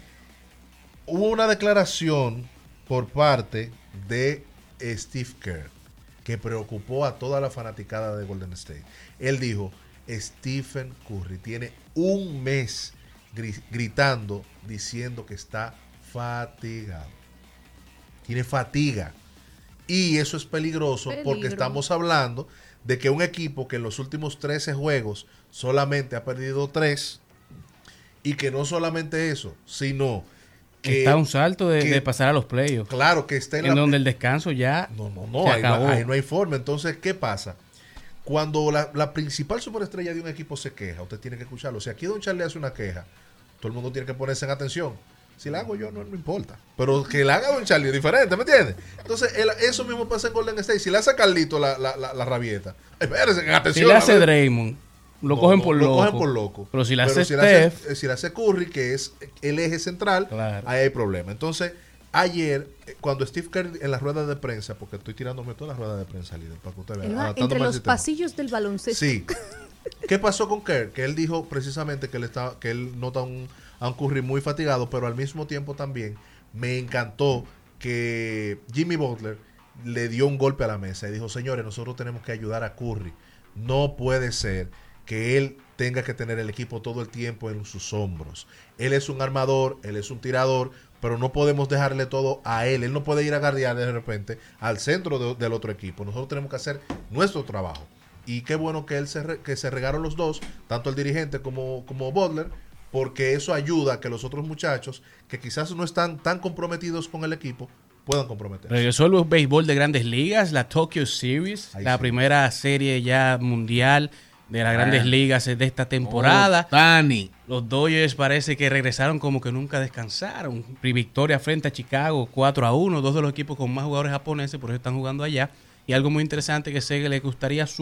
hubo una declaración por parte de Steve Kerr que preocupó a toda la fanaticada de Golden State. Él dijo, Stephen Curry tiene un mes gri- gritando, diciendo que está fatigado. Tiene fatiga. Y eso es peligroso Peligro. porque estamos hablando de que un equipo que en los últimos trece juegos solamente ha perdido tres y que no solamente eso, sino que está un salto de, que, de pasar a los playoffs. Claro, que está en, en la, donde el descanso ya no, no, no, se ahí, acabó. No, ahí no hay forma. Entonces, ¿qué pasa? Cuando la, la principal superestrella de un equipo se queja, usted tiene que escucharlo. Si aquí Don Charlie hace una queja, todo el mundo tiene que ponerse en atención. Si la hago yo, no, no importa. Pero que la haga Don Charlie es diferente, ¿me entiendes? Entonces, el, eso mismo pasa en Golden State. Si le hace Carlito la, la, la, la rabieta, espérese, en atención. Si le hace Draymond, lo no, cogen no, por lo loco. cogen por loco. Pero si le hace Pero si Steph, hace, si le hace Curry, que es el eje central, claro. ahí hay problema. Entonces, ayer, cuando Steve Kerr en las ruedas de prensa, porque estoy tirándome todas las ruedas de prensa, líder, para que usted vea. Entre los pasillos del baloncesto. Sí. ¿Qué pasó con Kerr? Que él dijo precisamente que él, estaba, que él nota un, a un Curry muy fatigado, pero al mismo tiempo también me encantó que Jimmy Butler le dio un golpe a la mesa y dijo, señores, nosotros tenemos que ayudar a Curry. No puede ser que él tenga que tener el equipo todo el tiempo en sus hombros. Él es un armador, él es un tirador, pero no podemos dejarle todo a él. Él no puede ir a guardiar de repente al centro de, del otro equipo. Nosotros tenemos que hacer nuestro trabajo. Y qué bueno que él se re, que se regaron los dos, tanto el dirigente como, como Butler, porque eso ayuda a que los otros muchachos, que quizás no están tan comprometidos con el equipo, puedan comprometerse. Regresó el béisbol de Grandes Ligas, la Tokyo Series, Ahí la sí. primera serie ya mundial de las Grandes Ligas de esta temporada. Oh, Tani. Los Dodgers parece que regresaron como que nunca descansaron. Victoria frente a Chicago, cuatro a uno, dos de los equipos con más jugadores japoneses, por eso están jugando allá. Y algo muy interesante que sé que le gustaría a Azul,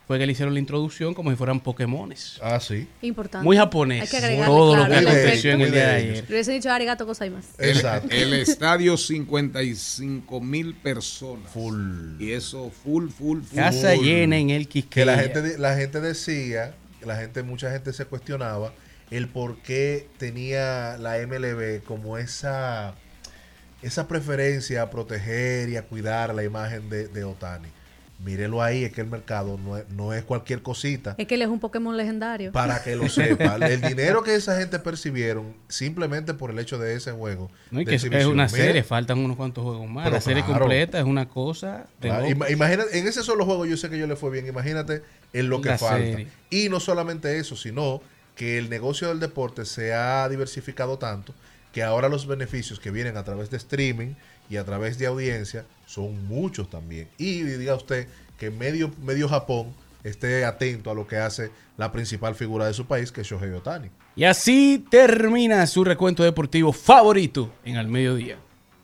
fue que le hicieron la introducción como si fueran Pokémones. Ah, sí. Importante. Muy japonés. Hay que agregarle, todo claro, lo que el aconteció en efecto. el día de ayer. Le hubiese dicho arigato gozaimasu. El, Exacto. el estadio cincuenta y cinco mil personas. Full. Y eso full, full, full. Casa full. llena en el Que Quisqueya. la gente, de- la gente decía, la gente, mucha gente se cuestionaba el por qué tenía la M L B como esa, esa preferencia a proteger y a cuidar la imagen de, de Ohtani. Mírelo ahí, es que el mercado no es, no es cualquier cosita. Es que él es un Pokémon legendario. Para que lo sepa. El dinero que esa gente percibieron simplemente por el hecho de ese juego. No, y de que es, es exhibición. una Mira, serie, faltan unos cuantos juegos más. Pero La serie claro. completa es una cosa de Ah, locos. ima- imagínate, en ese solo juego yo sé que yo le fue bien. Imagínate en lo que La falta. serie. Y no solamente eso, sino que el negocio del deporte se ha diversificado tanto que ahora los beneficios que vienen a través de streaming y a través de audiencia son muchos también. Y diga usted que medio, medio Japón esté atento a lo que hace la principal figura de su país, que es Shohei Ohtani. Y así termina su recuento deportivo favorito en Al Mediodía.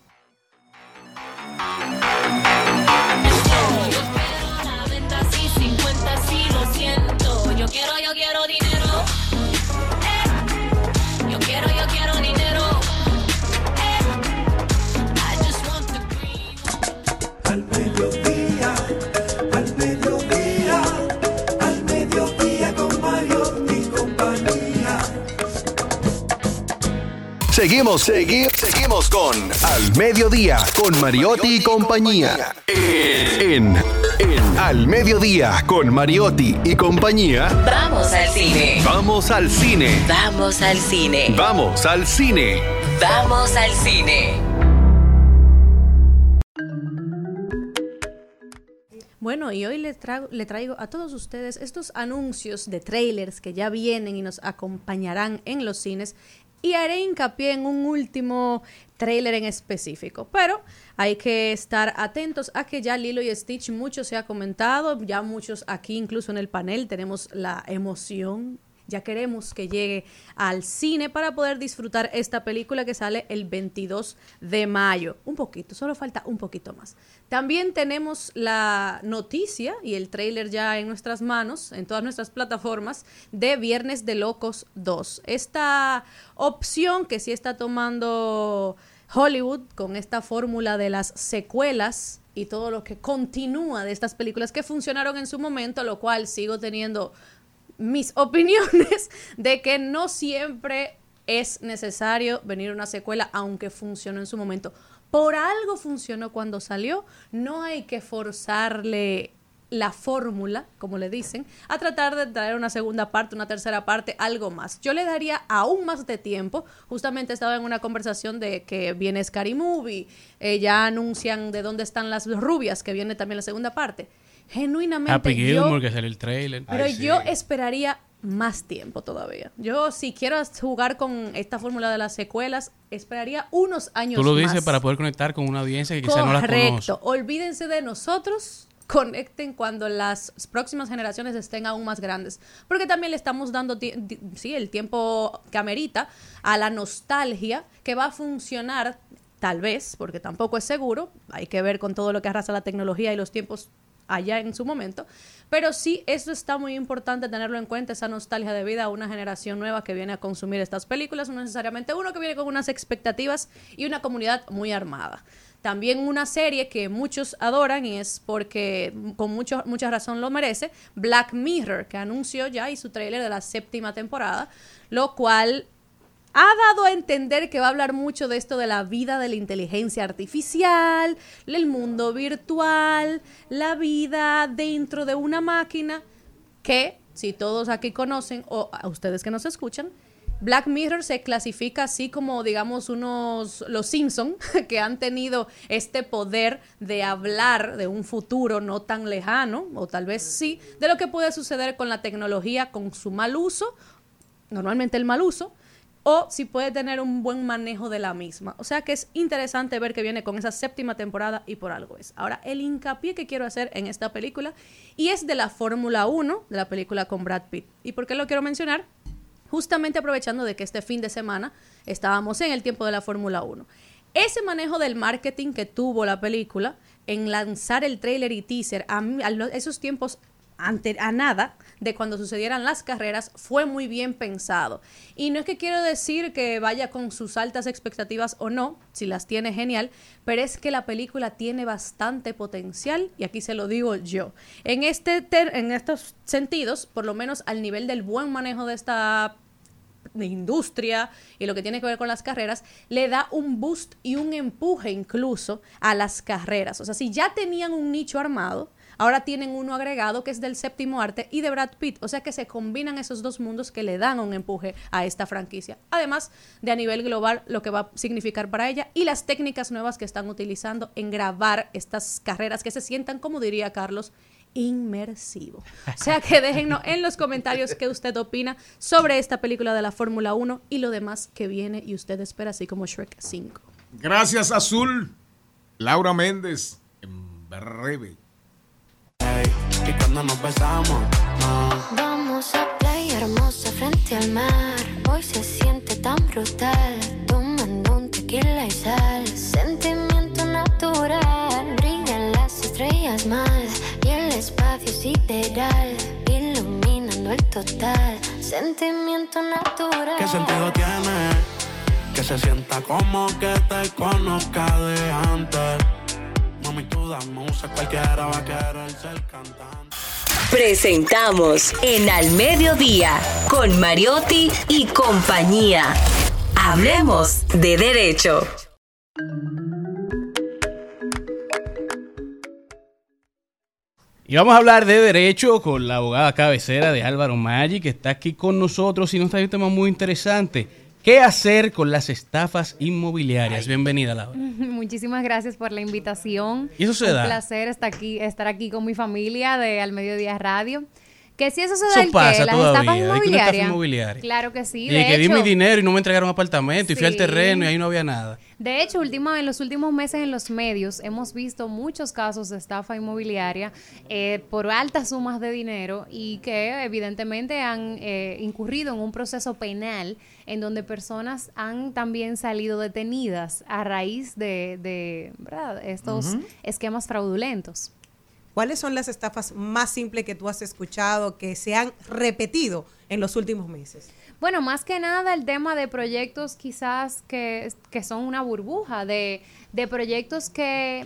Sí, cincuenta, sí, lo siento. Yo quiero, yo quiero dinero. Eh. Yo quiero, yo quiero dinero. Eh. I just want the green. Al mediodía, al mediodía, al mediodía con Mario y compañía. Seguimos, seguimos, seguimos con Al Mediodía, con Mariotti y compañía. En, en Al Mediodía, con Mariotti y compañía. Vamos al cine. Vamos al cine. Vamos al cine. Vamos al cine. Vamos al cine. Bueno, y hoy le, traigo, le traigo a todos ustedes estos anuncios de trailers que ya vienen y nos acompañarán en los cines. Y haré hincapié en un último tráiler en específico. Pero hay que estar atentos a que ya Lilo y Stitch mucho se ha comentado. Ya muchos aquí, incluso en el panel, tenemos la emoción. Ya queremos que llegue al cine para poder disfrutar esta película que sale el veintidós de mayo. Un poquito, solo falta un poquito más. También tenemos la noticia y el tráiler ya en nuestras manos, en todas nuestras plataformas, de Viernes de Locos dos. Esta opción que sí está tomando Hollywood con esta fórmula de las secuelas y todo lo que continúa de estas películas que funcionaron en su momento, lo cual sigo teniendo mis opiniones de que no siempre es necesario venir una secuela, aunque funcionó en su momento. Por algo funcionó cuando salió, no hay que forzarle la fórmula, como le dicen, a tratar de traer una segunda parte, una tercera parte, algo más. Yo le daría aún más de tiempo. Justamente estaba en una conversación de que viene Scary Movie, eh, ya anuncian de dónde están las rubias, que viene también la segunda parte. Genuinamente Happy yo, Gilmore, que sale el trailer. pero Ay, yo sí. esperaría más tiempo todavía. Yo, si quiero jugar con esta fórmula de las secuelas, esperaría unos años Tú lo más. dices para poder conectar con una audiencia que quizás no la conoce. Correcto. Olvídense de nosotros. Conecten cuando las próximas generaciones estén aún más grandes. Porque también le estamos dando ti- ti- sí, el tiempo que amerita a la nostalgia que va a funcionar, tal vez, porque tampoco es seguro. Hay que ver con todo lo que arrasa la tecnología y los tiempos allá en su momento, pero sí, eso está muy importante tenerlo en cuenta, esa nostalgia de vida a una generación nueva que viene a consumir estas películas, no necesariamente uno que viene con unas expectativas y una comunidad muy armada. También una serie que muchos adoran y es porque con mucho, mucha razón lo merece, Black Mirror, que anunció ya y su tráiler de la séptima temporada, lo cual ha dado a entender que va a hablar mucho de esto de la vida de la inteligencia artificial, el mundo virtual, la vida dentro de una máquina, que si todos aquí conocen, o a ustedes que nos escuchan, Black Mirror se clasifica así como, digamos, unos los Simpson que han tenido este poder de hablar de un futuro no tan lejano, o tal vez sí, de lo que puede suceder con la tecnología, con su mal uso, normalmente el mal uso, o si puede tener un buen manejo de la misma. O sea que es interesante ver que viene con esa séptima temporada y por algo es. Ahora, el hincapié que quiero hacer en esta película, y es de la Fórmula uno, de la película con Brad Pitt. ¿Y por qué lo quiero mencionar? Justamente aprovechando de que este fin de semana estábamos en el tiempo de la Fórmula uno. Ese manejo del marketing que tuvo la película en lanzar el tráiler y teaser, a, mí, a esos tiempos ante, a nada de cuando sucedieran las carreras, fue muy bien pensado. Y no es que quiero decir que vaya con sus altas expectativas o no, si las tiene, genial, pero es que la película tiene bastante potencial, y aquí se lo digo yo. En, este ter- en estos sentidos, por lo menos al nivel del buen manejo de esta de industria y lo que tiene que ver con las carreras, le da un boost y un empuje incluso a las carreras. O sea, si ya tenían un nicho armado, ahora tienen uno agregado que es del séptimo arte y de Brad Pitt. O sea que se combinan esos dos mundos que le dan un empuje a esta franquicia. Además de a nivel global lo que va a significar para ella y las técnicas nuevas que están utilizando en grabar estas carreras que se sientan, como diría Carlos, inmersivo. O sea que déjennos en los comentarios qué usted opina sobre esta película de la Fórmula uno y lo demás que viene y usted espera, así como Shrek cinco. Gracias, Azul. Laura Méndez, en breve. Y cuando nos besamos, no. Vamos a playa hermosa frente al mar. Hoy se siente tan brutal. Tomando un tequila y sal. Sentimiento natural. Brillan las estrellas más. Y el espacio sideral. Iluminando el total. Sentimiento natural. ¿Qué sentido tiene? Que se sienta como que te conozca de antes. Mami, tú dame un sé, cualquiera va a querer ser cantante. Presentamos en Al Mediodía con Mariotti y compañía. Hablemos de derecho. Y vamos a hablar de derecho con la abogada cabecera de Álvaro Maggi, que está aquí con nosotros y nos trae un tema muy interesante. ¿Qué hacer con las estafas inmobiliarias? Bienvenida, Laura. Muchísimas gracias por la invitación. ¿Y eso se Un da? Un placer estar aquí, estar aquí con mi familia de Al Mediodía Radio. Que si eso se da, Eso el pasa qué, las todavía, estafas hay que una estafa inmobiliarias. inmobiliaria. Claro que sí. Y De que di hecho, mi dinero y no me entregaron apartamento y fui al Sí. terreno y ahí no había nada. De hecho, última, en los últimos meses en los medios hemos visto muchos casos de estafa inmobiliaria eh, por altas sumas de dinero y que evidentemente han eh, incurrido en un proceso penal en donde personas han también salido detenidas a raíz de, de ¿verdad? estos Ujú. esquemas fraudulentos. ¿Cuáles son las estafas más simples que tú has escuchado que se han repetido en los últimos meses? Bueno, más que nada el tema de proyectos quizás que, que son una burbuja, de, de proyectos que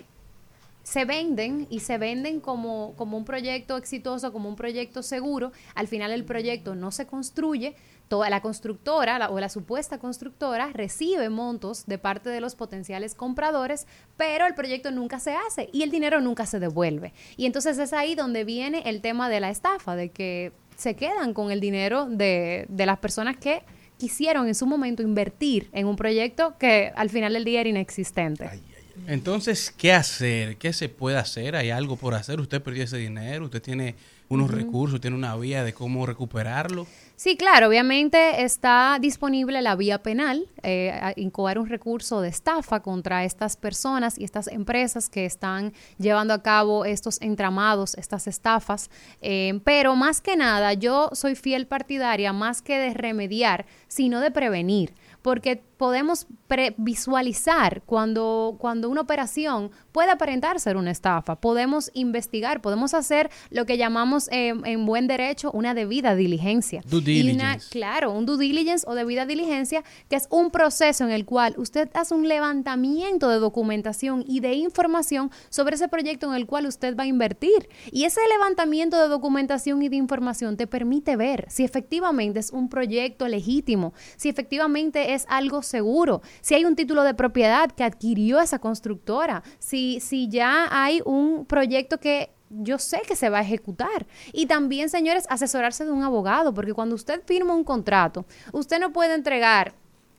se venden y se venden como, como un proyecto exitoso, como un proyecto seguro. Al final el proyecto no se construye. Toda la constructora la, o la supuesta constructora recibe montos de parte de los potenciales compradores, pero el proyecto nunca se hace y el dinero nunca se devuelve. Y entonces es ahí donde viene el tema de la estafa, de que se quedan con el dinero de, de las personas que quisieron en su momento invertir en un proyecto que al final del día era inexistente. Entonces, ¿qué hacer? ¿Qué se puede hacer? ¿Hay algo por hacer? ¿Usted perdió ese dinero? ¿Usted tiene unos Ujú. recursos? ¿Tiene una vía de cómo recuperarlo? Sí, claro, obviamente está disponible la vía penal, eh, a incoar un recurso de estafa contra estas personas y estas empresas que están llevando a cabo estos entramados, estas estafas, eh, pero más que nada yo soy fiel partidaria más que de remediar, sino de prevenir, porque podemos pre- visualizar cuando, cuando una operación puede aparentar ser una estafa, podemos investigar, podemos hacer lo que llamamos eh, en buen derecho una debida diligencia. Due Y una- diligence. claro, un due diligence o debida diligencia, que es un proceso en el cual usted hace un levantamiento de documentación y de información sobre ese proyecto en el cual usted va a invertir. Y ese levantamiento de documentación y de información te permite ver si efectivamente es un proyecto legítimo, si efectivamente es algo seguro, si hay un título de propiedad que adquirió esa constructora, si, si ya hay un proyecto que yo sé que se va a ejecutar. Y también, señores, asesorarse de un abogado, porque cuando usted firma un contrato, usted no puede entregar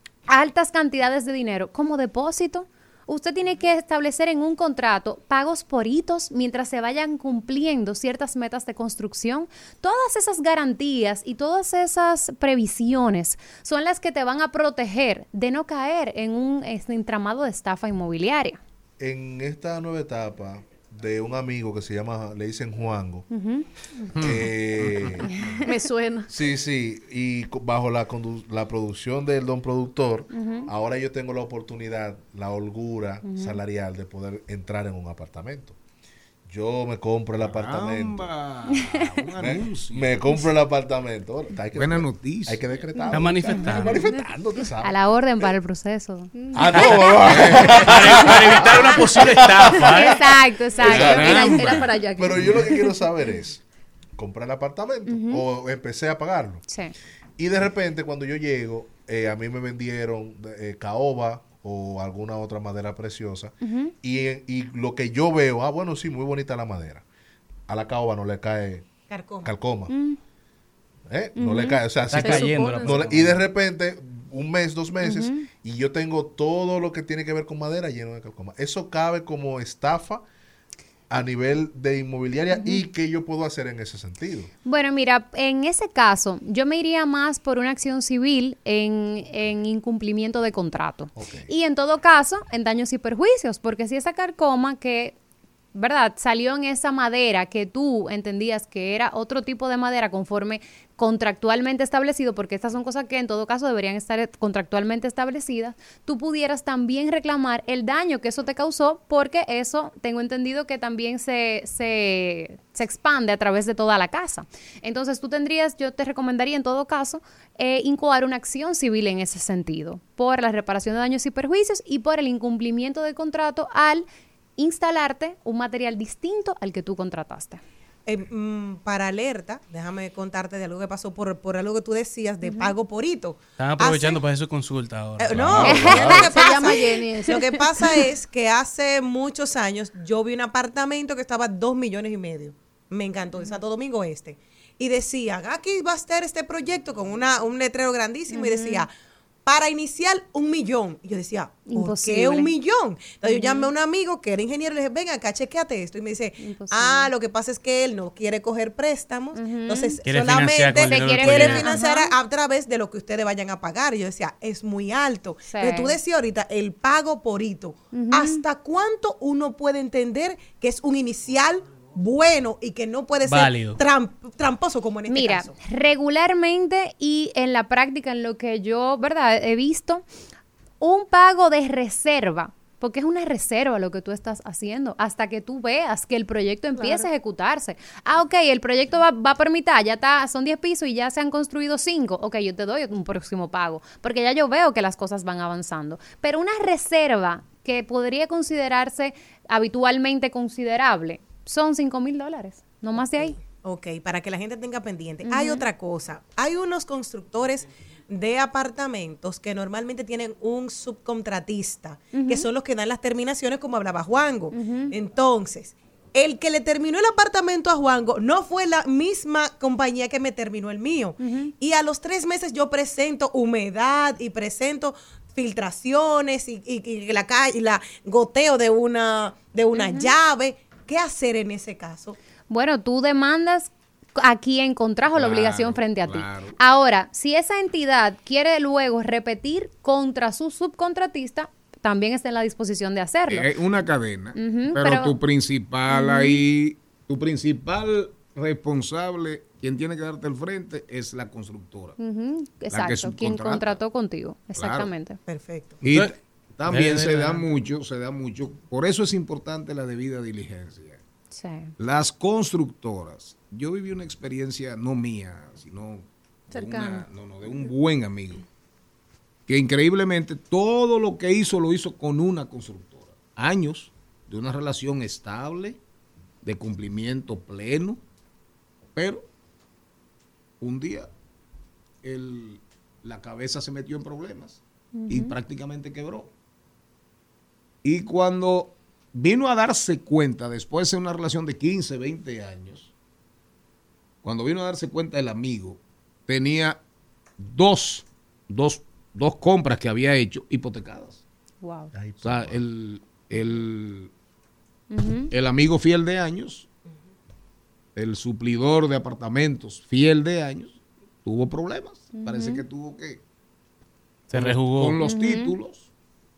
altas cantidades de dinero como depósito. Usted tiene que establecer en un contrato pagos por hitos mientras se vayan cumpliendo ciertas metas de construcción. Todas esas garantías y todas esas previsiones son las que te van a proteger de no caer en un este, entramado de estafa inmobiliaria. En esta nueva etapa de un amigo que se llama, le dicen Juango, Ujú. eh, Me suena. Sí, sí, y co- bajo la, condu- la producción del don productor, Ujú. ahora yo tengo la oportunidad, la holgura Ujú. salarial de poder entrar en un apartamento. yo me compro el apartamento. Un me, anuncio. me compro el apartamento. Ahora, hay que Buena decretar- noticia. Hay que decretar. Está manifestando. Está manifestando, tú sabes. A la orden para el proceso. Ah, no. para, para evitar una posible estafa. ¿eh? Exacto, exacto. Era, era para allá. Pero yo lo que quiero saber es, ¿compré el apartamento o empecé a pagarlo? Sí. Y de repente cuando yo llego, eh, a mí me vendieron eh, caoba o alguna otra madera preciosa. Ujú. y, y lo que yo veo, ah, bueno, sí, muy bonita la madera. A la caoba no le cae Carcoma. calcoma. Mm. ¿Eh? No Ujú. le cae. O sea, Está sí- cayendo la no le- calcoma. y de repente, un mes, dos meses, Ujú. y yo tengo todo lo que tiene que ver con madera lleno de calcoma. Eso cabe como estafa a nivel de inmobiliaria. ¿Y qué yo puedo hacer en ese sentido? Bueno, mira, en ese caso, yo me iría más por una acción civil en, en incumplimiento de contrato. Y en todo caso, en daños y perjuicios, porque si esa carcoma que, ¿verdad?, salió en esa madera que tú entendías que era otro tipo de madera conforme contractualmente establecido, porque estas son cosas que en todo caso deberían estar contractualmente establecidas, tú pudieras también reclamar el daño que eso te causó, porque eso tengo entendido que también se, se, se expande a través de toda la casa. Entonces tú tendrías, yo te recomendaría en todo caso, eh, incoar una acción civil en ese sentido, por la reparación de daños y perjuicios y por el incumplimiento del contrato al instalarte un material distinto al que tú contrataste. Eh, mm, para alerta, déjame contarte de algo que pasó por, por algo que tú decías de pago por hito. Están aprovechando para hacer su consulta ahora. Eh, no, Claro, es claro. lo que Se pasa, llama Jenny eso. Lo que pasa es que hace muchos años yo vi un apartamento que estaba dos millones y medio. Me encantó, en Santo Domingo Este. Y decía, aquí va a estar este proyecto con una, un letrero grandísimo y decía, para iniciar un millón. Y yo decía, ¿por Imposible. qué un millón? Entonces yo Ujú. llamé a un amigo que era ingeniero y le dije, venga acá, chequeate esto. Y me dice, Imposible. ah, lo que pasa es que él no quiere coger préstamos. Entonces Quiere solamente financiar con el dinero del quiere proyecto. financiar Ajá. a, a través de lo que ustedes vayan a pagar. Y yo decía, es muy alto. Sí. Entonces tú decías ahorita, el pago por hito. Ujú. ¿Hasta cuánto uno puede entender que es un inicial bueno y que no puede ser Válido. tramp- tramposo como en este Mira, caso? regularmente y en la práctica, en lo que yo, ¿verdad?, he visto, un pago de reserva, porque es una reserva lo que tú estás haciendo, hasta que tú veas que el proyecto empiece Claro. a ejecutarse. Ah, ok, el proyecto va, va por mitad, ya está, son diez pisos y ya se han construido cinco. Ok, yo te doy un próximo pago, porque ya yo veo que las cosas van avanzando. Pero una reserva que podría considerarse habitualmente considerable son cinco mil dólares, no más de ahí. Ok, para que la gente tenga pendiente. Hay otra cosa. Hay unos constructores de apartamentos que normalmente tienen un subcontratista, que son los que dan las terminaciones, como hablaba Juango. Entonces, el que le terminó el apartamento a Juango no fue la misma compañía que me terminó el mío. Y a los tres meses yo presento humedad y presento filtraciones y, y- y la, ca- y la goteo de una, de una llave. ¿Qué hacer en ese caso? Bueno, tú demandas a quien contrajo la Claro, obligación frente a ti. claro. Ahora, si esa entidad quiere luego repetir contra su subcontratista, también está en la disposición de hacerlo. Es una cadena. Ujú, pero, pero- tu principal Ujú. ahí, tu principal responsable, quien tiene que darte el frente, es la constructora. Ujú, que exacto, quien subcontrata. contrató contigo. Exactamente. Perfecto. Y Entonces, también de- se de- da de- mucho, se da mucho. Por eso es importante la debida diligencia. Sí. Las constructoras. Yo viví una experiencia no mía, sino de, Cercana. una- no, no, de un buen amigo. Que increíblemente todo lo que hizo lo hizo con una constructora. Años de una relación estable, de cumplimiento pleno, pero un día el- la cabeza se metió en problemas y Ujú. prácticamente quebró. Y cuando vino a darse cuenta, después de una relación de quince, veinte años, cuando vino a darse cuenta el amigo, tenía dos, dos, dos compras que había hecho hipotecadas. Wow. O sea, el, el, Ujú. el amigo fiel de años, el suplidor de apartamentos fiel de años, tuvo problemas. Parece que tuvo que... Se con los- rejugó. Con los Ujú. títulos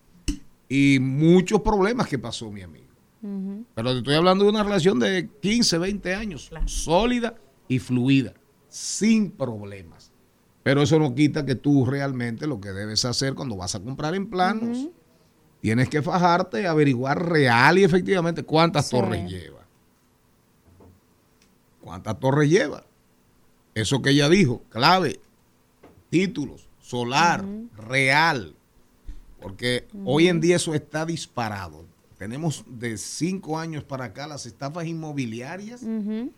y muchos problemas que pasó mi amigo. Ujú. Pero te estoy hablando de una relación de quince, veinte años, sólida y fluida, sin problemas. Pero eso no quita que tú realmente lo que debes hacer cuando vas a comprar en planos, Ujú. tienes que fajarte, averiguar real y efectivamente cuántas Sí. torres lleva. ¿Cuántas torres lleva? Eso que ella dijo, clave, títulos, solar, uh-huh. real. Porque uh-huh. hoy en día eso está disparado. Tenemos de cinco años para acá las estafas inmobiliarias. Uh-huh.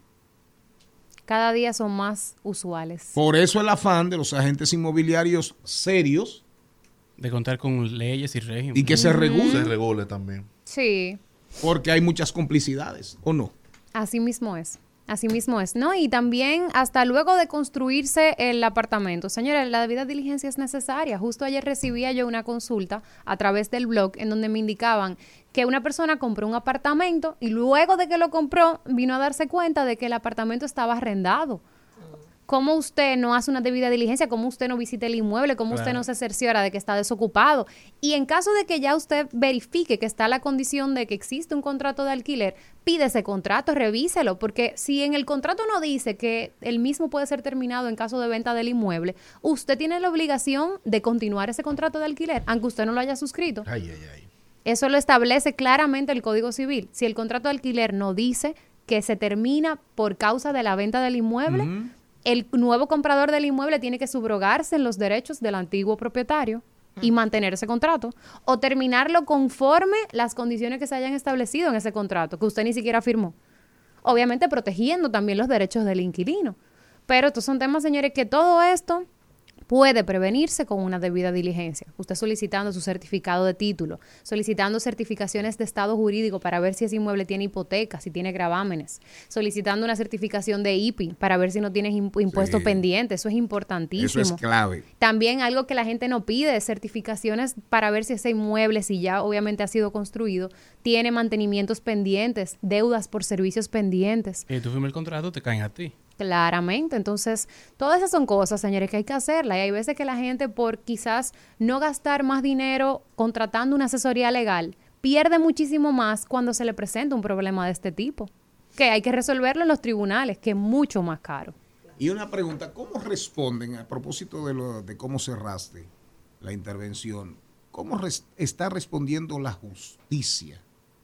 Cada día son más usuales. Por eso el afán de los agentes inmobiliarios serios. De contar con leyes y régimen. Y que se regule. Se regule también. Sí. Porque hay muchas complicidades, ¿o no? Así mismo es. Así mismo es, ¿no? Y también hasta luego de construirse el apartamento. Señores, la debida diligencia es necesaria. Justo ayer recibía yo una consulta a través del blog en donde me indicaban que una persona compró un apartamento y luego de que lo compró vino a darse cuenta de que el apartamento estaba arrendado. ¿Cómo usted no hace una debida diligencia? ¿Cómo usted no visita el inmueble? ¿Cómo claro. usted no se cerciora de que está desocupado? Y en caso de que ya usted verifique que está la condición de que existe un contrato de alquiler, pide ese contrato, revíselo, porque si en el contrato no dice que el mismo puede ser terminado en caso de venta del inmueble, usted tiene la obligación de continuar ese contrato de alquiler, aunque usted no lo haya suscrito. Ay, ay, ay. Eso lo establece claramente el Código Civil. Si el contrato de alquiler no dice que se termina por causa de la venta del inmueble, uh-huh. el nuevo comprador del inmueble tiene que subrogarse en los derechos del antiguo propietario y mantener ese contrato o terminarlo conforme las condiciones que se hayan establecido en ese contrato, que usted ni siquiera firmó. Obviamente protegiendo también los derechos del inquilino. Pero estos son temas, señores, que todo esto puede prevenirse con una debida diligencia. Usted solicitando su certificado de título, solicitando certificaciones de estado jurídico para ver si ese inmueble tiene hipoteca, si tiene gravámenes, solicitando una certificación de I P I para ver si no tienes impu- impuestos sí. pendientes. Eso es importantísimo. Eso es clave. También algo que la gente no pide, certificaciones para ver si ese inmueble, si ya obviamente ha sido construido, tiene mantenimientos pendientes, deudas por servicios pendientes. Y tú firmas el contrato, te caen a ti. Claramente, entonces todas esas son cosas, señores, que hay que hacerlas y hay veces que la gente por quizás no gastar más dinero contratando una asesoría legal, pierde muchísimo más cuando se le presenta un problema de este tipo, que hay que resolverlo en los tribunales, que es mucho más caro. Y una pregunta, ¿cómo responden a propósito de, lo, de cómo cerraste la intervención? ¿Cómo res, está respondiendo la justicia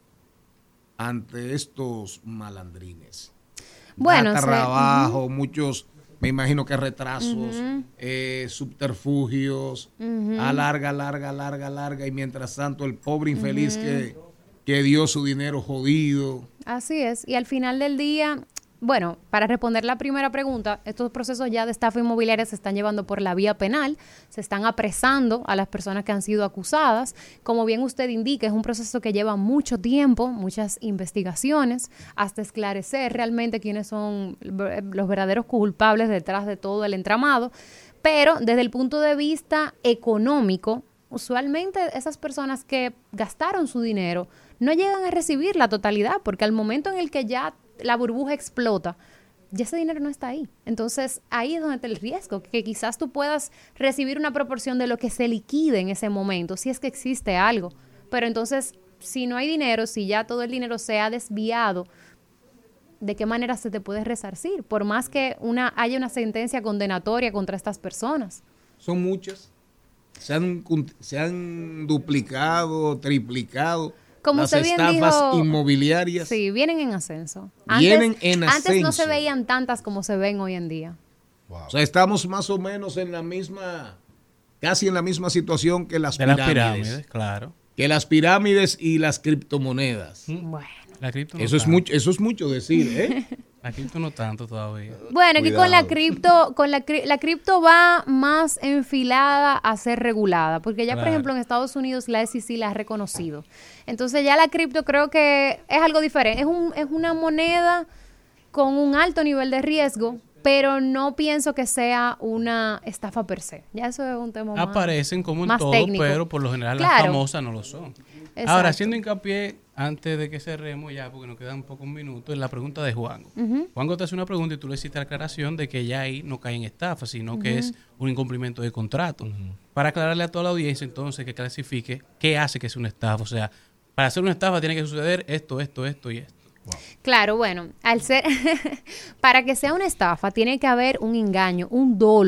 ante estos malandrines? Bueno, Data, se, trabajo, uh-huh. muchos, me imagino que retrasos, uh-huh. eh, subterfugios, uh-huh. alarga, larga, larga, larga, y mientras tanto el pobre infeliz uh-huh. que, que dio su dinero jodido. Así es, y al final del día, bueno, para responder la primera pregunta, estos procesos ya de estafa inmobiliaria se están llevando por la vía penal, se están apresando a las personas que han sido acusadas. Como bien usted indica, es un proceso que lleva mucho tiempo, muchas investigaciones, hasta esclarecer realmente quiénes son los verdaderos culpables detrás de todo el entramado. Pero desde el punto de vista económico, usualmente esas personas que gastaron su dinero no llegan a recibir la totalidad, porque al momento en el que ya la burbuja explota, ya ese dinero no está ahí. Entonces, ahí es donde está el riesgo, que quizás tú puedas recibir una proporción de lo que se liquide en ese momento, si es que existe algo. Pero entonces, si no hay dinero, si ya todo el dinero se ha desviado, ¿de qué manera se te puede resarcir? Por más que una haya una sentencia condenatoria contra estas personas. Son muchas. Se han, se han duplicado, triplicado. Como las estafas dijo, inmobiliarias. Sí, vienen en ascenso. Vienen antes, en ascenso. Antes no se veían tantas como se ven hoy en día. Wow. O sea, estamos más o menos en la misma, casi en la misma situación que las de pirámides. las pirámides, claro. Que las pirámides y las criptomonedas. Bueno. La cripto no eso, es mucho, eso es mucho decir, ¿eh? La cripto no tanto todavía. Bueno, que con la cripto, con la, la cripto va más enfilada a ser regulada, porque ya, claro. por ejemplo, en Estados Unidos la S E C la ha reconocido. Entonces ya la cripto creo que es algo diferente. Es, un, es una moneda con un alto nivel de riesgo, pero no pienso que sea una estafa per se. Ya eso es un tema más Aparecen como en más todo, técnico. Pero por lo general claro. las famosas no lo son. Exacto. Ahora, haciendo hincapié, antes de que cerremos ya, porque nos quedan pocos minutos, en la pregunta de Juango. Uh-huh. Juango te hace una pregunta y tú le hiciste la aclaración de que ya ahí no cae en estafa, sino uh-huh. que es un incumplimiento de contrato. Uh-huh. Para aclararle a toda la audiencia, entonces, que clasifique qué hace que sea una estafa. O sea, para hacer una estafa tiene que suceder esto, esto, esto y esto. Wow. Claro, bueno, al ser para que sea una estafa tiene que haber un engaño, un dolo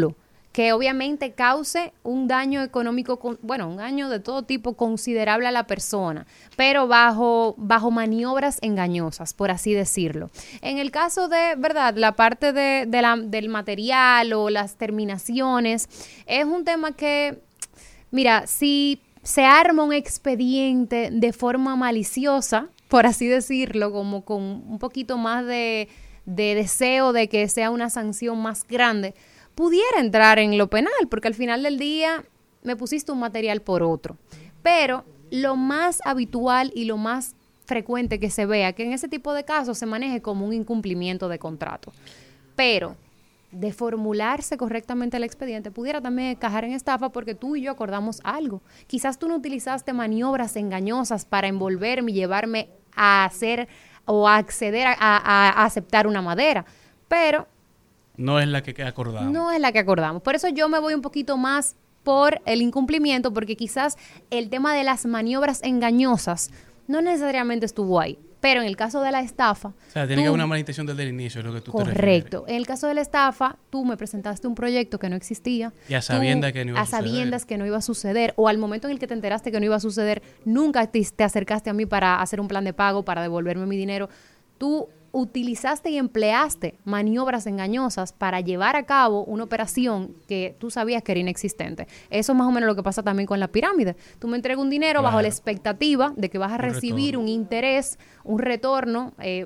que obviamente cause un daño económico, con, bueno, un daño de todo tipo considerable a la persona, pero bajo, bajo maniobras engañosas, por así decirlo. En el caso de, ¿verdad?, la parte de, de la, del material o las terminaciones, es un tema que, mira, si se arma un expediente de forma maliciosa, por así decirlo, como con un poquito más de, de deseo de que sea una sanción más grande, pudiera entrar en lo penal, porque al final del día me pusiste un material por otro. Pero lo más habitual y lo más frecuente que se vea, que en ese tipo de casos se maneje como un incumplimiento de contrato. Pero de formularse correctamente el expediente, pudiera también encajar en estafa porque tú y yo acordamos algo. Quizás tú no utilizaste maniobras engañosas para envolverme y llevarme a hacer o a acceder a, a, a aceptar una madera, pero no es la que acordamos. No es la que acordamos. Por eso yo me voy un poquito más por el incumplimiento, porque quizás el tema de las maniobras engañosas no necesariamente estuvo ahí. Pero en el caso de la estafa... O sea, tiene tú, que haber una mala intención desde el inicio, es lo que tú correcto. te refieres. Correcto. En el caso de la estafa, tú me presentaste un proyecto que no existía. Y a sabiendas que no iba a, a suceder. A sabiendas que no iba a suceder. O al momento en el que te enteraste que no iba a suceder, nunca te, te acercaste a mí para hacer un plan de pago, para devolverme mi dinero. Tú utilizaste y empleaste maniobras engañosas para llevar a cabo una operación que tú sabías que era inexistente. Eso es más o menos lo que pasa también con la pirámide. Tú me entregas un dinero claro. bajo la expectativa de que vas a un recibir retorno. un interés, un retorno eh,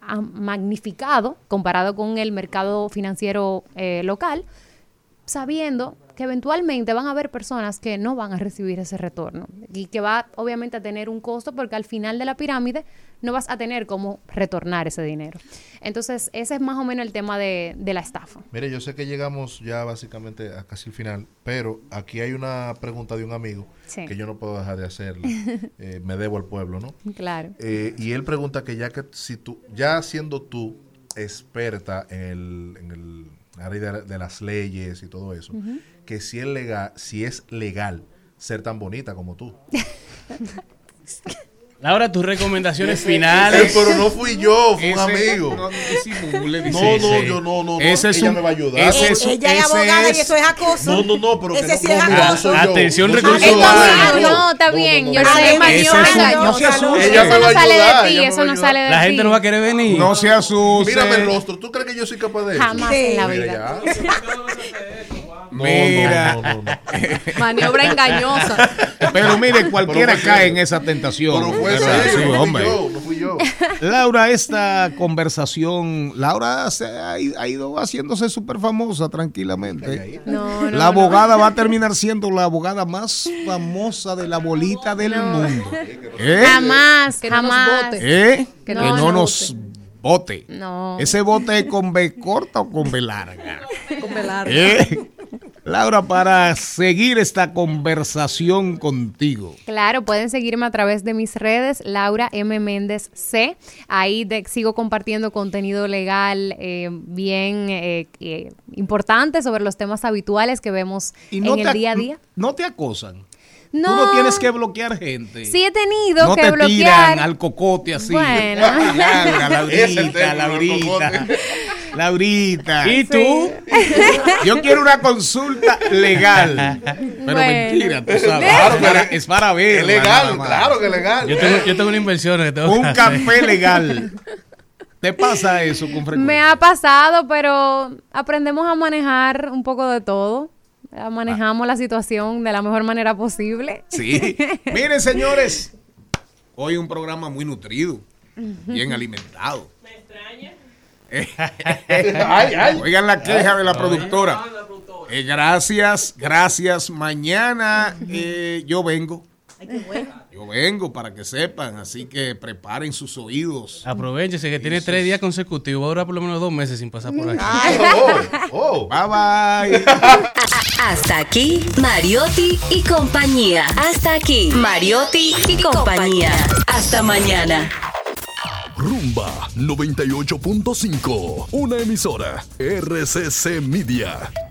magnificado comparado con el mercado financiero eh, local, sabiendo que eventualmente van a haber personas que no van a recibir ese retorno y que va obviamente a tener un costo porque al final de la pirámide no vas a tener cómo retornar ese dinero. Entonces, ese es más o menos el tema de, de la estafa. Mire, yo sé que llegamos ya básicamente a casi el final, pero aquí hay una pregunta de un amigo sí. que yo no puedo dejar de hacerle. eh, me debo al pueblo, ¿no? Claro. Eh, y él pregunta que ya que si tú, ya siendo tú experta en el, en el área de, de las leyes y todo eso, uh-huh. que si es legal, si es legal ser tan bonita como tú. Laura, tus recomendaciones finales. Eh, pero no fui yo, fue un ese, amigo. No, disimule, no, no, no, yo no, no. Ese no es ella un, me va a ayudar. Ese es, ella es abogada es, y eso es acoso. No, no, no, pero ese que sí no, es no, acoso. no Atención, recursos humanos. No, está bien. No, yo no, sé, no, maniobra. No se asuste. Ella me va a Eso no sale ayudar, de ti, eso no sale de ti. La gente no va a querer venir. No se asuste. Mírame el rostro. ¿Tú crees que yo soy capaz de eso? Jamás Sí. en la Mira, vida. No, Mira. no, no, no, no. Maniobra engañosa. Pero mire, cualquiera Pero cae fue- en esa tentación. Pero fue Pero serio, sí, no fui hombre. yo, no fui yo. Laura, esta conversación, Laura se ha, ha ido haciéndose súper famosa tranquilamente. No, no, la no. abogada va a terminar siendo la abogada más famosa de la bolita del No. mundo. ¿Eh? Jamás, Que no nos jamás. vote. ¿Eh? Que Que no no, nos nos bote. No. ¿Ese bote es con B corta o con B larga? Con velar. ¿Eh? Laura, para seguir esta conversación contigo. Claro, pueden seguirme a través de mis redes, Laura M. Méndez C. Ahí de- sigo compartiendo contenido legal eh, bien eh, eh, importante sobre los temas habituales que vemos Y no en te el ac- día a día. No te acosan. No, Tú no tienes que bloquear gente. sí he tenido No que te bloquear. tiran al cocote así. Bueno. Laura, Es el Laurita, tema, Laurita. el Laurita. ¿Y tú? Yo quiero una consulta legal. Pero Bueno. mentira, tú sabes. Claro, es, para, pero- es para ver. Es legal, claro que es legal. Yo tengo, yo tengo una inversión que tengo que Un hacer. café legal. ¿Te pasa eso con frecuencia? Me ha pasado, pero aprendemos a manejar un poco de todo. Manejamos la situación de la mejor manera posible. Sí. Miren, señores, hoy un programa muy nutrido, bien alimentado. Me extraña. Ay, ay. Oigan la queja de la productora. Eh, gracias, gracias. Mañana eh, yo vengo. Yo vengo para que sepan, así que preparen sus oídos. Aprovechese que tiene tres días consecutivos. Va a durar por lo menos dos meses sin pasar por aquí. Oh, oh. Bye bye. Hasta aquí, Mariotti y compañía. Hasta aquí, Mariotti y compañía. Hasta mañana. Rumba noventa y ocho punto cinco, una emisora R C C Media.